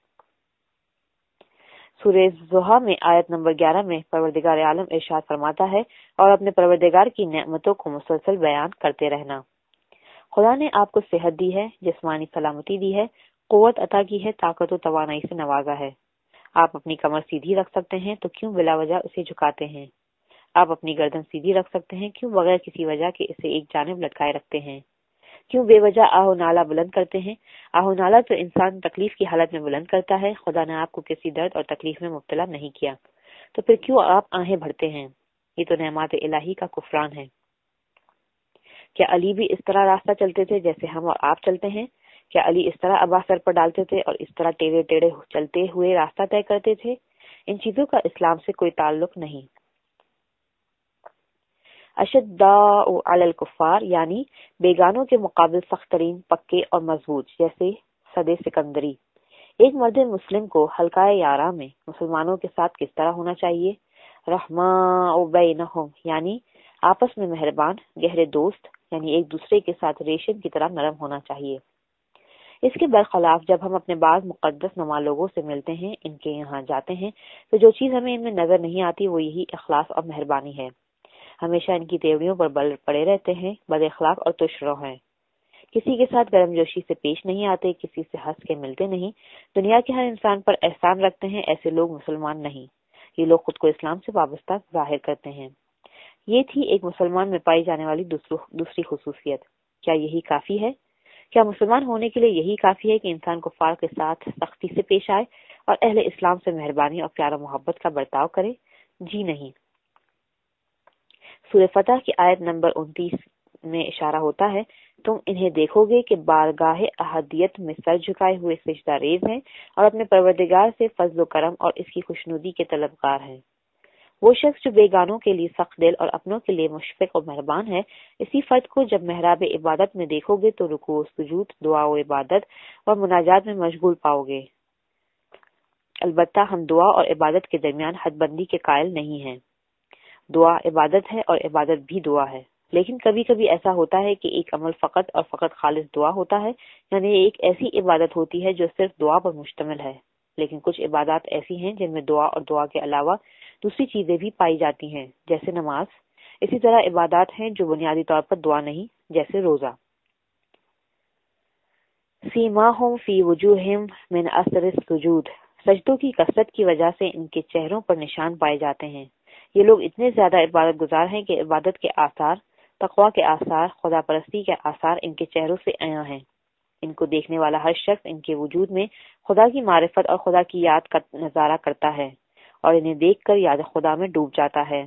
سورہ زحا میں آیت نمبر گیارہ میں پروردگار عالم ارشاد فرماتا ہے، اور اپنے پروردگار کی نعمتوں کو مسلسل بیان کرتے رہنا۔ خدا نے آپ کو صحت دی ہے، جسمانی سلامتی دی ہے، قوت عطا کی ہے، طاقت و توانائی سے نوازا ہے۔ آپ اپنی کمر سیدھی رکھ سکتے ہیں تو کیوں بلا وجہ اسے جھکاتے ہیں؟ آپ اپنی گردن سیدھی رکھ سکتے ہیں، کیوں بغیر کسی وجہ کے اسے ایک جانب لٹکائے رکھتے ہیں؟ کیوں بے وجہ آہو نالا بلند کرتے ہیں؟ آہو نالا تو انسان تکلیف کی حالت میں بلند کرتا ہے، خدا نے آپ کو کسی درد اور تکلیف میں مبتلا نہیں کیا، تو پھر کیوں آپ آہیں بھرتے ہیں؟ یہ تو نعمات الہی کا کفران ہے۔ کیا علی بھی اس طرح راستہ چلتے تھے جیسے ہم اور آپ چلتے ہیں؟ کیا علی اس طرح ابا سر پر ڈالتے تھے اور اس طرح ٹیڑے ٹیڑے چلتے ہوئے راستہ طے کرتے تھے؟ ان چیزوں کا اسلام سے کوئی تعلق نہیں۔ اشداء علی الکفار یعنی بیگانوں کے مقابل سخت ترین، پکے اور مضبوط، جیسے صد سکندری۔ ایک مرد مسلم کو حلقہ یارا میں مسلمانوں کے ساتھ کس طرح ہونا چاہیے؟ رحماء بینہم یعنی آپس میں مہربان، گہرے دوست یعنی ایک دوسرے کے ساتھ ریشم کی طرح نرم ہونا چاہیے۔ اس کے برخلاف جب ہم اپنے بعض مقدس نما لوگوں سے ملتے ہیں، ان کے یہاں جاتے ہیں، تو جو چیز ہمیں ان میں نظر نہیں آتی وہ یہی اخلاص اور مہربانی ہے۔ ہمیشہ ان کی تیوریوں پر بل پڑے رہتے ہیں، بد اخلاق اور تشرو ہیں، کسی کے ساتھ گرم جوشی سے پیش نہیں آتے، کسی سے ہنس کے ملتے نہیں، دنیا کے ہر انسان پر احسان رکھتے ہیں۔ ایسے لوگ مسلمان نہیں، یہ لوگ خود کو اسلام سے وابستہ ظاہر کرتے ہیں۔ یہ تھی ایک مسلمان میں پائی جانے والی دوسری خصوصیت۔ کیا یہی کافی ہے؟ کیا مسلمان ہونے کے لیے یہی کافی ہے کہ انسان کفار کے ساتھ سختی سے پیش آئے اور اہل اسلام سے مہربانی اور پیار و محبت کا برتاؤ کرے؟ جی نہیں۔ سورہ فتح کی آیت نمبر انتیس میں اشارہ ہوتا ہے، تم انہیں دیکھو گے کہ بارگاہ احدیت میں سر جھکائے ہوئے سجدہ ریز ہیں اور اپنے پروردگار سے فضل و کرم اور اس کی خوشنودی کے طلبگار ہیں۔ وہ شخص جو بیگانوں کے لیے سخت دل اور اپنوں کے لیے مشفق اور مہربان ہے، اسی فرد کو جب محراب عبادت میں دیکھو گے تو رکوع و سجود، دعا و عبادت اور مناجات میں مشغول پاؤ گے۔ البتہ ہم دعا اور عبادت کے درمیان حد بندی کے قائل نہیں ہیں۔ دعا عبادت ہے اور عبادت بھی دعا ہے، لیکن کبھی کبھی ایسا ہوتا ہے کہ ایک عمل فقط اور فقط خالص دعا ہوتا ہے، یعنی ایک ایسی عبادت ہوتی ہے جو صرف دعا پر مشتمل ہے۔ لیکن کچھ عبادات ایسی ہیں جن میں دعا اور دعا کے علاوہ دوسری چیزیں بھی پائی جاتی ہیں، جیسے نماز۔ اسی طرح عبادات ہیں جو بنیادی طور پر دعا نہیں، جیسے روزہ۔ سیماہم فی وجوہہم من اثر السجود، سجدوں کی کثرت کی وجہ سے ان کے چہروں پر نشان پائے جاتے ہیں۔ یہ لوگ اتنے زیادہ عبادت گزار ہیں کہ عبادت کے آثار، تقویٰ کے آثار، خدا پرستی کے آثار ان کے چہروں سے عیاں ہیں۔ ان کو دیکھنے والا ہر شخص ان کے وجود میں خدا کی معرفت اور خدا کی یاد کا نظارہ کرتا ہے اور انہیں دیکھ کر یاد خدا میں ڈوب جاتا ہے۔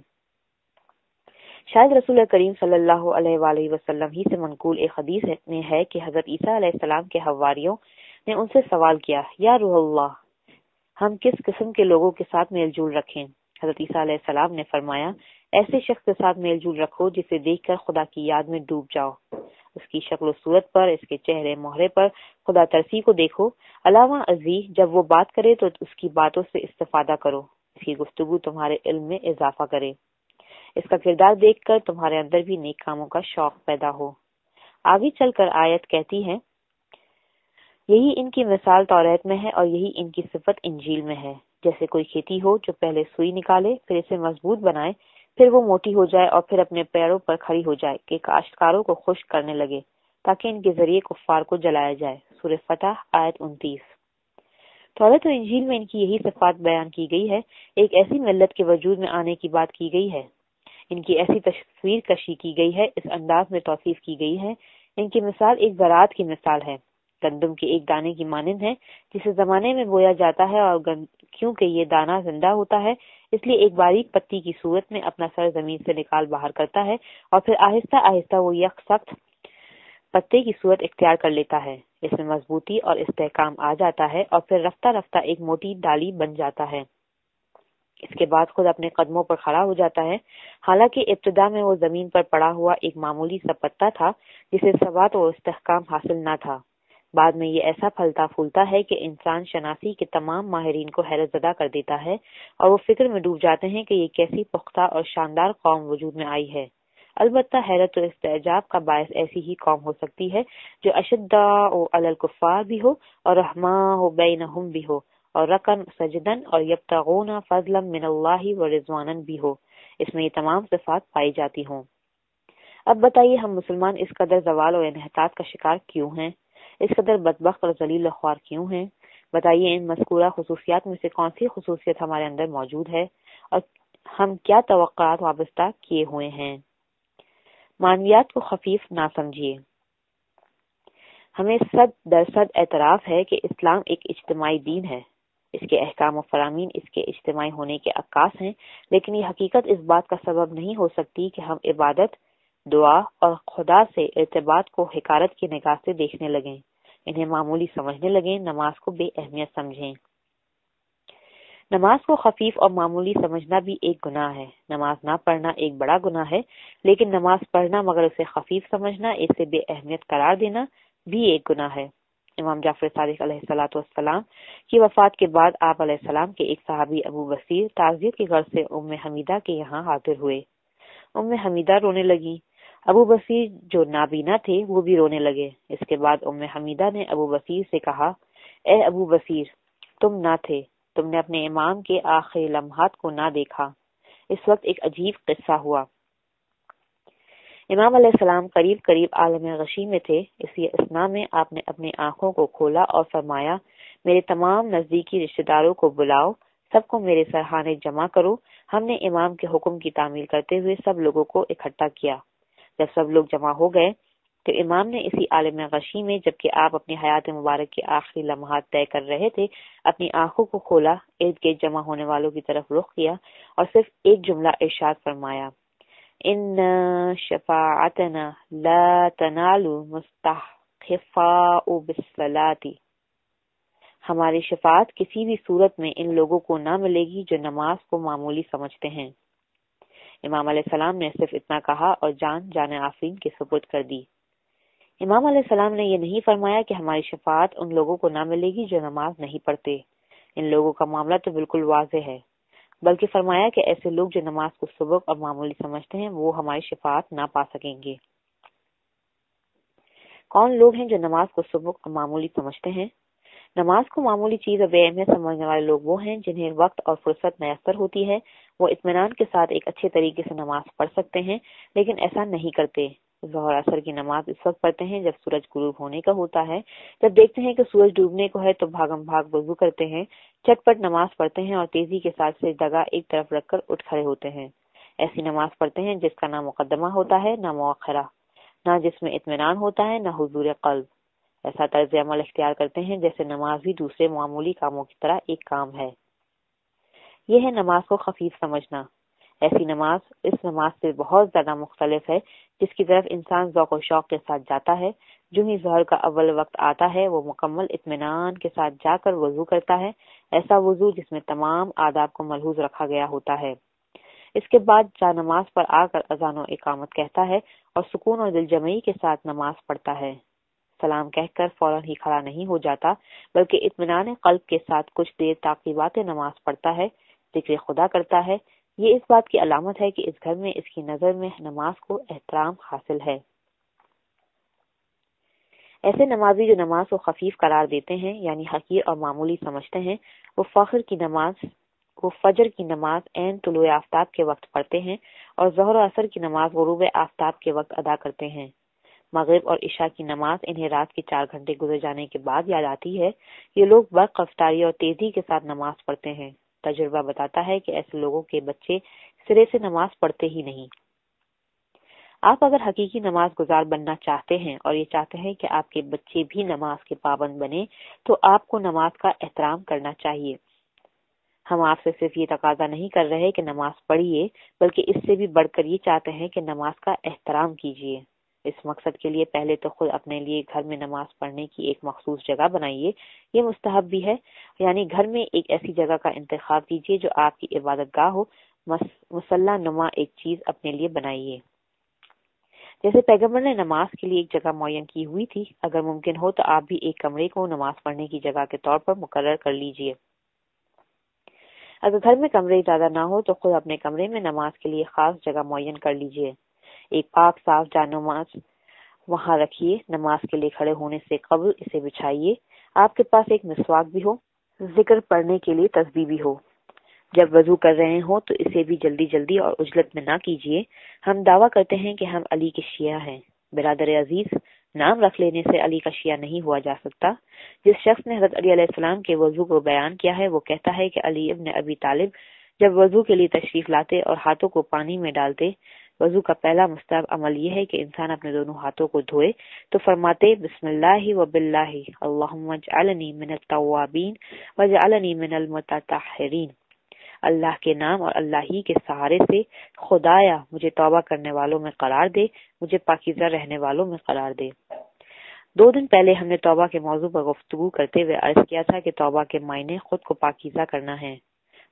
شاید رسول کریم صلی اللہ علیہ وآلہ وسلم ہی سے منقول ایک حدیث میں ہے کہ حضرت عیسیٰ علیہ السلام کے حواریوں نے ان سے سوال کیا، یا روح اللہ، ہم کس قسم کے لوگوں کے ساتھ میل جول رکھیں؟ حضرت عیسیٰ علیہ السلام نے فرمایا، ایسے شخص کے ساتھ میل جول رکھو جسے دیکھ کر خدا کی یاد میں ڈوب جاؤ، اس کی شکل و صورت پر، اس کے چہرے مہرے پر خدا ترسی کو دیکھو۔ علاوہ ازیں جب وہ بات کرے تو اس کی باتوں سے استفادہ کرو، اس کی گفتگو تمہارے علم میں اضافہ کرے، اس کا کردار دیکھ کر تمہارے اندر بھی نیک کاموں کا شوق پیدا ہو۔ آگے چل کر آیت کہتی ہے، یہی ان کی مثال توریت میں ہے اور یہی ان کی صفت انجیل میں ہے۔ جیسے کوئی کھیتی ہو جو پہلے سوئی نکالے، پھر اسے مضبوط بنائے، پھر وہ موٹی ہو جائے اور پھر اپنے پیروں پر کھڑی ہو جائے کہ کاشتکاروں کو خشک کرنے لگے تاکہ ان کے ذریعے کفار کو جلایا جائے۔ سورہ فتح آیت انتیس۔ توریت و انجیل میں ان کی یہی صفات بیان کی گئی ہے۔ ایک ایسی ملت کے وجود میں آنے کی بات کی گئی ہے، ان کی ایسی تصویر کشی کی گئی ہے، اس انداز میں توصیف کی گئی ہے۔ ان کی مثال ایک زراعت کی مثال ہے، گندم کے ایک دانے کی مانند ہے جسے زمانے میں بویا جاتا ہے، اور کیونکہ یہ دانہ زندہ ہوتا ہے اس لیے ایک باریک پتی کی صورت میں اپنا سر زمین سے نکال باہر کرتا ہے اور پھر آہستہ آہستہ وہ یک سخت پتے کی صورت اختیار کر لیتا ہے، اس میں مضبوطی اور استحکام آ جاتا ہے اور پھر رفتہ رفتہ ایک موٹی ڈالی بن جاتا ہے۔ اس کے بعد خود اپنے قدموں پر کھڑا ہو جاتا ہے۔ حالانکہ ابتدا میں وہ زمین پر پڑا ہوا ایک معمولی سا پتا تھا جسے ثبات و استحکام حاصل نہ تھا، بعد میں یہ ایسا پھلتا پھولتا ہے کہ انسان شناسی کے تمام ماہرین کو حیرت زدہ کر دیتا ہے اور وہ فکر میں ڈوب جاتے ہیں کہ یہ کیسی پختہ اور شاندار قوم وجود میں آئی ہے۔ البتہ حیرت و استعجاب کا باعث ایسی ہی قوم ہو سکتی ہے جو اشداء علی الکفار بھی ہو اور رحماء بینہم بھی ہو اور رکن سجدن اور یبتغون فضلا من اللہ و رضوانا بھی ہو، اس میں یہ تمام صفات پائی جاتی ہوں۔ اب بتائیے ہم مسلمان اس قدر زوال و انحطاط کا شکار کیوں ہیں؟ اس قدر بدبخت اور ذلیل و خوار کیوں ہیں؟ بتائیے ان مذکورہ خصوصیات میں سے کون سی خصوصیت ہمارے اندر موجود ہے اور ہم کیا توقعات وابستہ کیے ہوئے ہیں؟ معنویات کو خفیف نہ سمجھیے۔ ہمیں صد درصد اعتراف ہے کہ اسلام ایک اجتماعی دین ہے، اس کے احکام و فرامین اس کے اجتماعی ہونے کے عکاس ہیں، لیکن یہ حقیقت اس بات کا سبب نہیں ہو سکتی کہ ہم عبادت، دعا اور خدا سے ارتباط کو حقارت کی نگاہ سے دیکھنے لگیں، انہیں معمولی سمجھنے لگیں، نماز کو بے اہمیت سمجھیں۔ نماز کو خفیف اور معمولی سمجھنا بھی ایک گناہ ہے، نماز نہ پڑھنا ایک بڑا گناہ ہے، لیکن نماز پڑھنا مگر اسے خفیف سمجھنا، اسے بے اہمیت قرار دینا بھی ایک گناہ ہے۔ امام جعفر صادق علیہ الصلوۃ والسلام کی وفات کے بعد آپ علیہ السلام کے ایک صحابی ابو بصیر تعزیت کی غرض سے ام حمیدہ کے یہاں حاضر ہوئے۔ ام حمیدہ رونے لگی۔ ابو بصیر جو نابینا تھے وہ بھی رونے لگے۔ اس کے بعد ام حمیدہ نے ابو بصیر سے کہا، اے ابو بصیر، تم نہ تھے، تم نے اپنے امام کے آخری لمحات کو نہ دیکھا۔ اس وقت ایک عجیب قصہ ہوا۔ امام علیہ السلام قریب قریب عالم غشی میں تھے۔ اسی اثنا میں آپ نے اپنی آنکھوں کو کھولا اور فرمایا، میرے تمام نزدیکی رشتہ داروں کو بلاؤ، سب کو میرے سرحانے جمع کرو۔ ہم نے امام کے حکم کی تعمیل کرتے ہوئے سب لوگوں کو اکٹھا کیا۔ جب سب لوگ جمع ہو گئے تو امام نے اسی عالم غشی میں، جبکہ آپ اپنی حیات مبارک کے آخری لمحات طے کر رہے تھے، اپنی آنکھوں کو کھولا، ارد گرد جمع ہونے والوں کی طرف رخ کیا اور صرف ایک جملہ ارشاد فرمایا، ان شفاعتنا لا تنال مستحقفاء بالصلاة، ہماری شفاعت کسی بھی صورت میں ان لوگوں کو نہ ملے گی جو نماز کو معمولی سمجھتے ہیں۔ امام علیہ السلام نے صرف اتنا کہا اور جان جان آفرین کے سپرد کر دی۔ امام علیہ السلام نے یہ نہیں فرمایا کہ ہماری شفاعت ان لوگوں کو نہ ملے گی جو نماز نہیں پڑھتے، ان لوگوں کا معاملہ تو بالکل واضح ہے، بلکہ فرمایا کہ ایسے لوگ جو نماز کو سبق اور معمولی سمجھتے ہیں وہ ہماری شفاعت نہ پا سکیں گے۔ کون لوگ ہیں جو نماز کو سبق اور معمولی سمجھتے ہیں؟ نماز کو معمولی چیز اور بے اہمیت سمجھنے والے لوگ وہ ہیں جنہیں وقت اور فرصت میسر ہوتی ہے، وہ اطمینان کے ساتھ ایک اچھے طریقے سے نماز پڑھ سکتے ہیں، لیکن ایسا نہیں کرتے۔ ظہر اثر کی نماز اس وقت پڑھتے ہیں جب سورج غروب ہونے کا ہوتا ہے، جب دیکھتے ہیں کہ سورج ڈوبنے کو ہے تو بھاگم بھاگ وضو کرتے ہیں، چٹ پٹ نماز پڑھتے ہیں اور تیزی کے ساتھ سجدہ ایک طرف رکھ کر اٹھ کھڑے ہوتے ہیں۔ ایسی نماز پڑھتے ہیں جس کا نہ مقدمہ ہوتا ہے نہ مؤخرہ، نہ جس میں اطمینان ہوتا ہے نہ حضور قلب۔ ایسا طرز عمل اختیار کرتے ہیں جیسے نماز بھی دوسرے معمولی کاموں کی طرح ایک کام ہے۔ یہ ہے نماز کو خفیف سمجھنا۔ ایسی نماز اس نماز سے بہت زیادہ مختلف ہے جس کی طرف انسان ذوق و شوق کے ساتھ جاتا ہے۔ جو ہی ظہر کا اول وقت آتا ہے وہ مکمل اطمینان کے ساتھ جا کر وضو کرتا ہے، ایسا وضو جس میں تمام آداب کو ملحوظ رکھا گیا ہوتا ہے۔ اس کے بعد جا نماز پر آ کر اذان و اقامت کہتا ہے اور سکون اور دل جمعی کے ساتھ نماز پڑھتا ہے۔ سلام کہہ کر فوراً ہی کھڑا نہیں ہو جاتا، بلکہ اطمینان قلب کے ساتھ کچھ دیر تعقیبات نماز پڑھتا ہے، ذکر خدا کرتا ہے۔ یہ اس بات کی علامت ہے کہ اس گھر میں اس کی نظر میں نماز کو احترام حاصل ہے۔ ایسے نمازی جو نماز کو خفیف قرار دیتے ہیں، یعنی حقیر اور معمولی سمجھتے ہیں، وہ فخر کی نماز وہ فجر کی نماز عین طلوع آفتاب کے وقت پڑھتے ہیں اور ظہر و عصر کی نماز غروب آفتاب کے وقت ادا کرتے ہیں۔ مغرب اور عشاء کی نماز انہیں رات کے چار گھنٹے گزر جانے کے بعد یاد آتی ہے۔ یہ لوگ برق رفتاری اور تیزی کے ساتھ نماز پڑھتے ہیں۔ تجربہ بتاتا ہے کہ ایسے لوگوں کے بچے سرے سے نماز پڑھتے ہی نہیں۔ آپ اگر حقیقی نماز گزار بننا چاہتے ہیں اور یہ چاہتے ہیں کہ آپ کے بچے بھی نماز کے پابند بنے، تو آپ کو نماز کا احترام کرنا چاہیے۔ ہم آپ سے صرف یہ تقاضا نہیں کر رہے کہ نماز پڑھیے، بلکہ اس سے بھی بڑھ کر یہ چاہتے ہیں کہ نماز کا احترام کیجیے۔ اس مقصد کے لیے پہلے تو خود اپنے لیے گھر میں نماز پڑھنے کی ایک مخصوص جگہ بنائیے، یہ مستحب بھی ہے، یعنی گھر میں ایک ایسی جگہ کا انتخاب کیجیے جو آپ کی عبادت گاہ ہو، مصلی نما ایک چیز اپنے لیے بنائیے۔ جیسے پیغمبر نے نماز کے لیے ایک جگہ معین کی ہوئی تھی، اگر ممکن ہو تو آپ بھی ایک کمرے کو نماز پڑھنے کی جگہ کے طور پر مقرر کر لیجیے۔ اگر گھر میں کمرے زیادہ نہ ہو تو خود اپنے کمرے میں نماز کے لیے خاص جگہ معین کر لیجیے۔ ایک پاک صاف جا نماز وہاں رکھیے، نماز کے لیے کھڑے ہونے سے قبل اسے بچھائیے۔ آپ کے پاس ایک مسواک بھی ہو، ذکر پڑھنے کے لیے تسبیح بھی ہو۔ جب وضو کر رہے ہوں تو اسے بھی جلدی جلدی اور عجلت میں نہ کیجیے۔ ہم دعویٰ کرتے ہیں کہ ہم علی کے شیعہ ہیں۔ برادر عزیز، نام رکھ لینے سے علی کا شیعہ نہیں ہوا جا سکتا۔ جس شخص نے حضرت علی علیہ السلام کے وضو کو بیان کیا ہے وہ کہتا ہے کہ علی ابن ابی طالب جب وضو کے لیے تشریف لاتے اور ہاتھوں کو پانی میں ڈالتے، وضو کا پہلا مستحب عمل یہ ہے کہ انسان اپنے دونوں ہاتھوں کو دھوئے تو فرماتے بسم اللہ و باللہ اللہم اجعلنی من التوابین واجعلنی من المتطہرین، اللہ کے نام اور اللہ ہی کے سہارے سے خدایا مجھے توبہ کرنے والوں میں قرار دے، مجھے پاکیزہ رہنے والوں میں قرار دے۔ دو دن پہلے ہم نے توبہ کے موضوع پر گفتگو کرتے ہوئے عرض کیا تھا کہ توبہ کے معنی خود کو پاکیزہ کرنا ہے۔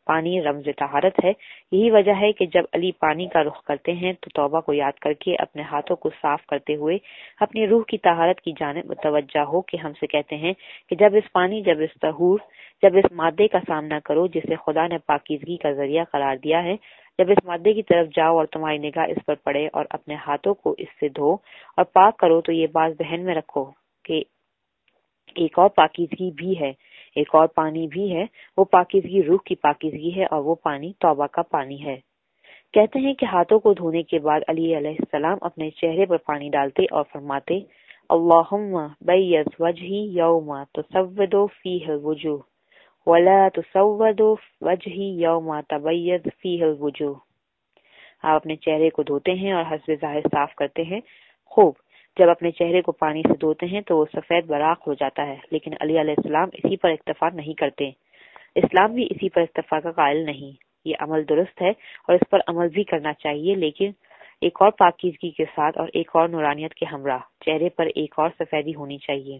پانی رمز طہارت ہے۔ یہی وجہ ہے کہ جب علی پانی کا رخ کرتے ہیں تو توبہ کو یاد کر کے اپنے ہاتھوں کو صاف کرتے ہوئے اپنی روح کی طہارت کی جانب متوجہ ہو کے ہم سے کہتے ہیں کہ جب اس پانی جب اس طہور جب اس مادے کا سامنا کرو جسے خدا نے پاکیزگی کا ذریعہ قرار دیا ہے، جب اس مادے کی طرف جاؤ اور تمہاری نگاہ اس پر پڑے اور اپنے ہاتھوں کو اس سے دھو اور پاک کرو، تو یہ بات ذہن میں رکھو کہ ایک اور پاکیزگی بھی ہے، ایک اور پانی بھی ہے۔ وہ پاکیزگی روح کی پاکیزگی ہے اور وہ پانی توبہ کا پانی ہے۔ کہتے ہیں کہ ہاتھوں کو دھونے کے بعد علی علیہ السلام اپنے چہرے پر پانی ڈالتے اور فرماتے، اللہم بیض وجہی یوم تسود فیہ الوجوہ ولا تسود وجہی یوم تبیض فیہ الوجوہ۔ آپ اپنے چہرے کو دھوتے ہیں اور حسب ظاہر صاف کرتے ہیں۔ خوب، جب اپنے چہرے کو پانی سے دھوتے ہیں تو وہ سفید براق ہو جاتا ہے، لیکن علی علیہ السلام اسی پر اکتفا نہیں کرتے۔ اسلام بھی اسی پر اکتفا کا قائل نہیں۔ یہ عمل درست ہے اور اس پر عمل بھی کرنا چاہیے، لیکن ایک اور پاکیزگی کے ساتھ اور ایک اور نورانیت کے ہمراہ۔ چہرے پر ایک اور سفیدی ہونی چاہیے۔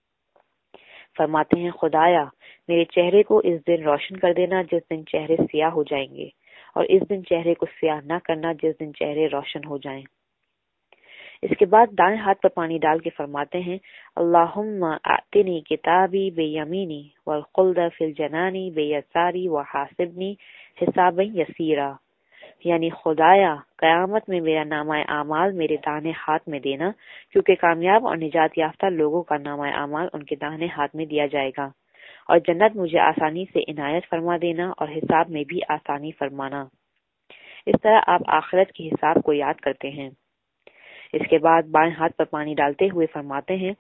فرماتے ہیں، خدایا میرے چہرے کو اس دن روشن کر دینا جس دن چہرے سیاہ ہو جائیں گے، اور اس دن چہرے کو سیاہ نہ کرنا جس دن چہرے روشن ہو جائیں۔ اس کے بعد دائیں ہاتھ پر پانی ڈال کے فرماتے ہیں، اللہم اعطنی کتابی بیمینی والخلد فی الجنانی بیساری وحاسبنی حسابا یسیرا، یعنی خدایا قیامت میں میرا نامہ اعمال میرے داہنے ہاتھ میں دینا، کیونکہ کامیاب اور نجات یافتہ لوگوں کا نامہ اعمال ان کے داہنے ہاتھ میں دیا جائے گا، اور جنت مجھے آسانی سے عنایت فرما دینا اور حساب میں بھی آسانی فرمانا۔ اس طرح آپ آخرت کے حساب کو یاد کرتے ہیں۔ اس کے بعد بائیں ہاتھ پر پانی ڈالتے ہوئے فرماتے ہیں،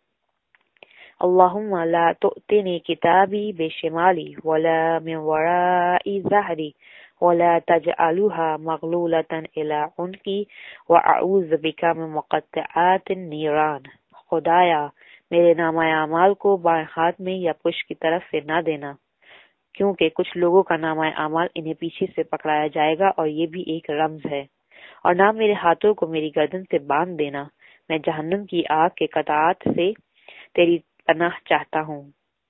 اللہم لا تؤتنی کتابی بشمالی ولا من ورائی ظہری ولا تجعلها مغلولتا الی عنقی واعوذ بک من مقطعات النیران۔ خدایا میرے نامہ اعمال کو بائیں ہاتھ میں یا پشت کی طرف سے نہ دینا، کیونکہ کچھ لوگوں کا نامہ اعمال انہیں پیچھے سے پکڑایا جائے گا اور یہ بھی ایک رمز ہے، اور نہ میرے ہاتھوں کو میری گردن سے باندھ دینا، میں جہنم کی آگ کے قطعات سے تیری پناہ چاہتا ہوں۔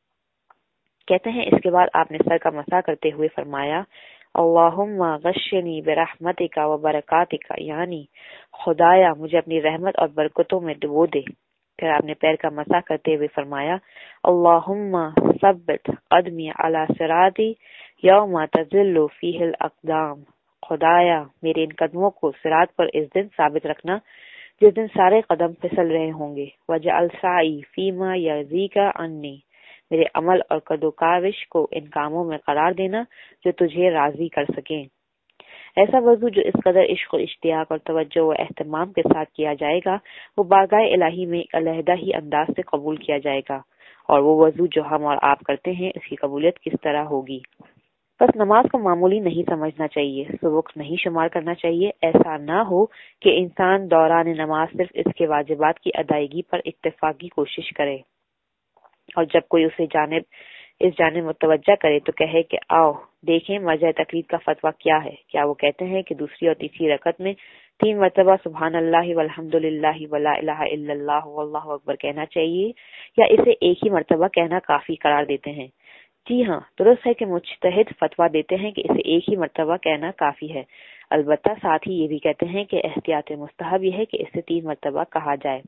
کہتے ہیں اس کے بعد آپ نے سر کا مسح کرتے ہوئے فرمایا، اللہم غشنی برحمتک و برکاتک، یعنی خدایا مجھے اپنی رحمت اور برکتوں میں ڈبو دے۔ پھر آپ نے پیر کا مسح کرتے ہوئے فرمایا، اللہم ثبت قدمی علی صراطی یوم تزل فیہ الاقدام۔ خدایا میرے ان قدموں کو صراط پر اس دن ثابت رکھنا جس دن سارے قدم پھسل رہے ہوں گے۔ وجعل سعی فیما یرضیک عنی، میرے عمل اور قد و کاوش کو ان کاموں میں قرار دینا جو تجھے راضی کر سکیں۔ ایسا وضو جو اس قدر عشق و اشتیاق اور توجہ و اہتمام کے ساتھ کیا جائے گا، وہ بارگاہ الہی میں ایک علیحدہ ہی انداز سے قبول کیا جائے گا، اور وہ وضو جو ہم اور آپ کرتے ہیں اس کی قبولیت کس طرح ہوگی۔ بس نماز کو معمولی نہیں سمجھنا چاہیے، سبق نہیں شمار کرنا چاہیے۔ ایسا نہ ہو کہ انسان دوران نماز صرف اس کے واجبات کی ادائیگی پر اکتفا کی کوشش کرے، اور جب کوئی اسے جانب اس جانب متوجہ کرے تو کہے کہ آؤ دیکھیں مرجع تقلید کا فتویٰ کیا ہے۔ کیا وہ کہتے ہیں کہ دوسری اور تیسری رکعت میں تین مرتبہ سبحان اللہ والحمد للہ ولا الہ الا اللہ واللہ اکبر کہنا چاہیے، یا اسے ایک ہی مرتبہ کہنا کافی قرار دیتے ہیں؟ جی ہاں، درست ہے کہ مجتہد فتویٰ دیتے ہیں کہ اسے ایک ہی مرتبہ کہنا کافی ہے، البتہ ساتھ ہی یہ بھی کہتے ہیں کہ احتیاط مستحب یہ ہے کہ اسے تین مرتبہ کہا جائے۔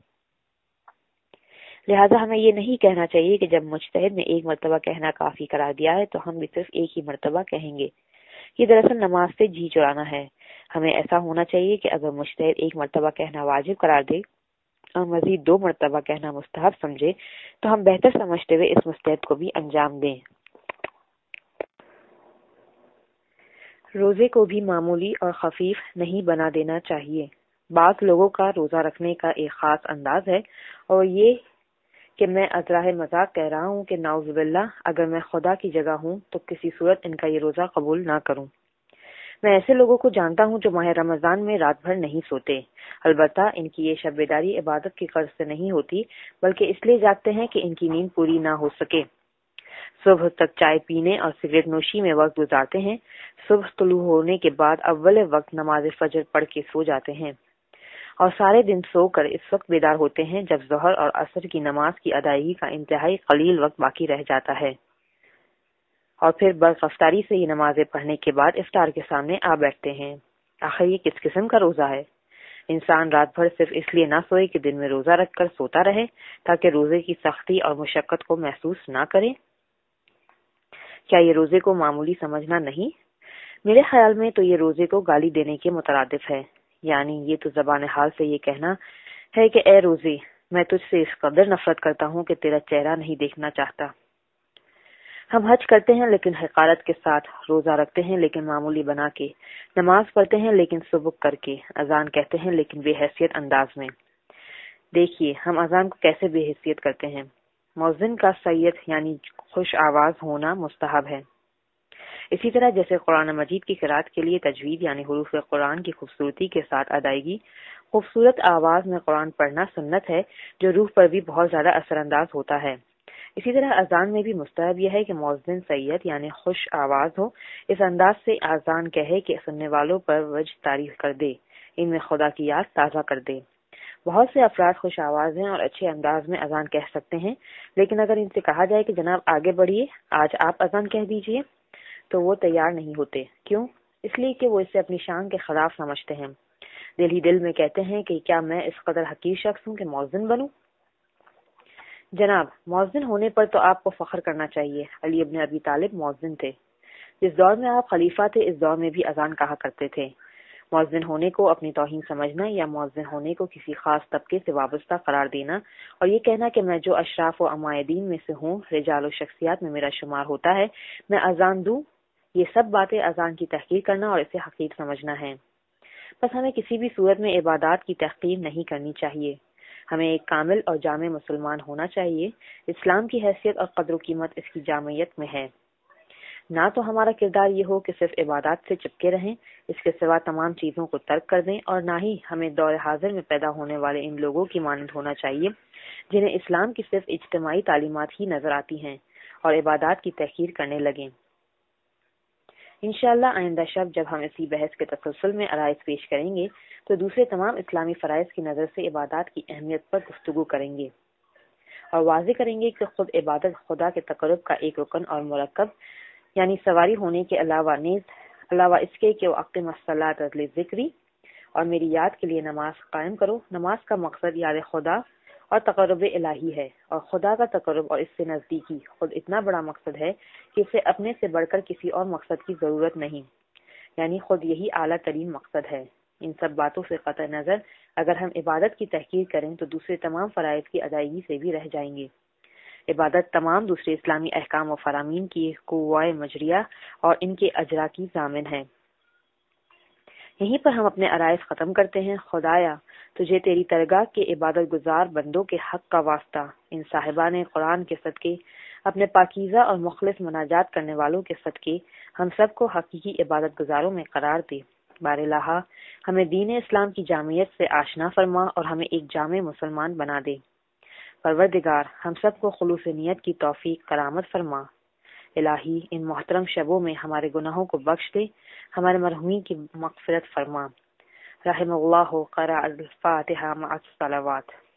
لہٰذا ہمیں یہ نہیں کہنا چاہیے کہ جب مجتہد نے ایک مرتبہ کہنا کافی قرار دیا ہے تو ہم بھی صرف ایک ہی مرتبہ کہیں گے۔ یہ دراصل نماز سے جی چرانا ہے۔ ہمیں ایسا ہونا چاہیے کہ اگر مجتہد ایک مرتبہ کہنا واجب قرار دے اور مزید دو مرتبہ کہنا مستحب سمجھے تو ہم بہتر سمجھتے ہوئے اس مستحب کو بھی انجام دیں۔ روزے کو بھی معمولی اور خفیف نہیں بنا دینا چاہیے۔ بعض لوگوں کا روزہ رکھنے کا ایک خاص انداز ہے، اور یہ کہ میں ازراہ مذاق کہہ رہا ہوں کہ نعوذ باللہ اگر میں خدا کی جگہ ہوں تو کسی صورت ان کا یہ روزہ قبول نہ کروں۔ میں ایسے لوگوں کو جانتا ہوں جو ماہ رمضان میں رات بھر نہیں سوتے، البتہ ان کی یہ شب بیداری عبادت کی غرض سے نہیں ہوتی، بلکہ اس لیے جاگتے ہیں کہ ان کی نیند پوری نہ ہو سکے۔ صبح تک چائے پینے اور سگریٹ نوشی میں وقت گزارتے ہیں، صبح طلوع ہونے کے بعد اول وقت نماز فجر پڑھ کے سو جاتے ہیں، اور سارے دن سو کر اس وقت بیدار ہوتے ہیں جب ظہر اور عصر کی نماز کی ادائیگی کا انتہائی قلیل وقت باقی رہ جاتا ہے، اور پھر برخفتاری سے یہ نمازیں پڑھنے کے بعد افطار کے سامنے آ بیٹھتے ہیں۔ آخر یہ کس قسم کا روزہ ہے؟ انسان رات بھر صرف اس لیے نہ سوئے کہ دن میں روزہ رکھ کر سوتا رہے تاکہ روزے کی سختی اور مشقت کو محسوس نہ کرے۔ کیا یہ روزے کو معمولی سمجھنا نہیں؟ میرے خیال میں تو یہ روزے کو گالی دینے کے مترادف ہے، یعنی یہ تو زبان حال سے یہ کہنا ہے کہ اے روزے، میں تجھ سے اس قدر نفرت کرتا ہوں کہ تیرا چہرہ نہیں دیکھنا چاہتا۔ ہم حج کرتے ہیں لیکن حقارت کے ساتھ، روزہ رکھتے ہیں لیکن معمولی بنا کے، نماز پڑھتے ہیں لیکن سبک کر کے، اذان کہتے ہیں لیکن بے حیثیت انداز میں۔ دیکھیے ہم اذان کو کیسے بے حیثیت کرتے ہیں۔ مؤذن کا سید یعنی خوش آواز ہونا مستحب ہے، اسی طرح جیسے قرآن مجید کی قرأت کے لیے تجوید یعنی حروف قرآن کی خوبصورتی کے ساتھ ادائیگی، خوبصورت آواز میں قرآن پڑھنا سنت ہے جو روح پر بھی بہت زیادہ اثر انداز ہوتا ہے۔ اسی طرح اذان میں بھی مستحب یہ ہے کہ مؤذن سید یعنی خوش آواز ہو، اس انداز سے اذان کہے کہ سننے والوں پر وجہ تعریف کر دے، ان میں خدا کی یاد تازہ کر دے۔ بہت سے افراد خوش آواز ہیں اور اچھے انداز میں اذان کہہ سکتے ہیں، لیکن اگر ان سے کہا جائے کہ جناب آگے بڑھیے، آج آپ اذان کہہ دیجئے، تو وہ تیار نہیں ہوتے۔ کیوں؟ اس لیے کہ وہ اسے اپنی شان کے خلاف سمجھتے ہیں۔ دل ہی دل میں کہتے ہیں کہ کیا میں اس قدر حقیر شخص ہوں کہ مؤذن بنوں؟ جناب، مؤذن ہونے پر تو آپ کو فخر کرنا چاہیے۔ علی ابن ابی طالب مؤذن تھے۔ جس دور میں آپ خلیفہ تھے اس دور میں بھی اذان کہا کرتے تھے۔ مؤذن ہونے کو اپنی توہین سمجھنا یا مؤذن ہونے کو کسی خاص طبقے سے وابستہ قرار دینا اور یہ کہنا کہ میں جو اشراف و عمائدین میں سے ہوں، رجال و شخصیات میں میرا شمار ہوتا ہے، میں اذان دوں، یہ سب باتیں اذان کی تحقیر کرنا اور اسے حقیر سمجھنا ہے۔ بس ہمیں کسی بھی صورت میں عبادات کی تحقیر نہیں کرنی چاہیے۔ ہمیں ایک کامل اور جامع مسلمان ہونا چاہیے۔ اسلام کی حیثیت اور قدر و قیمت اس کی جامعیت میں ہے۔ نہ تو ہمارا کردار یہ ہو کہ صرف عبادات سے چپکے رہیں، اس کے سوا تمام چیزوں کو ترک کر دیں، اور نہ ہی ہمیں دور حاضر میں پیدا ہونے والے ان لوگوں کی مانند ہونا چاہیے جنہیں اسلام کی صرف اجتماعی تعلیمات ہی نظر آتی ہیں اور عبادات کی تحقیر کرنے لگیں۔ انشاءاللہ آئندہ شب جب ہم اسی بحث کے تسلسل میں عرائض پیش کریں گے تو دوسرے تمام اسلامی فرائض کی نظر سے عبادات کی اہمیت پر گفتگو کریں گے اور واضح کریں گے کہ خود عبادت خدا کے تقرب کا ایک رکن اور مرکب یعنی سواری ہونے کے علاوہ نیز علاوہ اس کے کہ اقیم الصلاۃ لذکری اور میری یاد کے لیے نماز قائم کرو، نماز کا مقصد یاد خدا اور تقرب الہی ہے، اور خدا کا تقرب اور اس سے نزدیکی خود اتنا بڑا مقصد ہے کہ اسے اپنے سے بڑھ کر کسی اور مقصد کی ضرورت نہیں، یعنی خود یہی اعلیٰ ترین مقصد ہے۔ ان سب باتوں سے قطع نظر اگر ہم عبادت کی تحقیر کریں تو دوسرے تمام فرائض کی ادائیگی سے بھی رہ جائیں گے۔ عبادت تمام دوسرے اسلامی احکام و فرامین کی قوہ مجریہ اور ان کے اجرا کی ضامن ہے۔ یہیں پر ہم اپنے عرائض ختم کرتے ہیں۔ خدایا تجھے تیری درگاہ کے عبادت گزار بندوں کے حق کا واسطہ، ان صاحبان قرآن کے صدقے، اپنے پاکیزہ اور مخلص مناجات کرنے والوں کے صدقے ہم سب کو حقیقی عبادت گزاروں میں قرار دے۔ بار الہا ہمیں دین اسلام کی جامعیت سے آشنا فرما اور ہمیں ایک جامع مسلمان بنا دے۔ پروردگار ہم سب کو خلوص نیت کی توفیق کرامت فرما۔ الہی ان محترم شبوں میں ہمارے گناہوں کو بخش دے، ہمارے مرحومین کی مغفرت فرما۔ رحم اللہ قرأ الفاتحہ مع الصلوات۔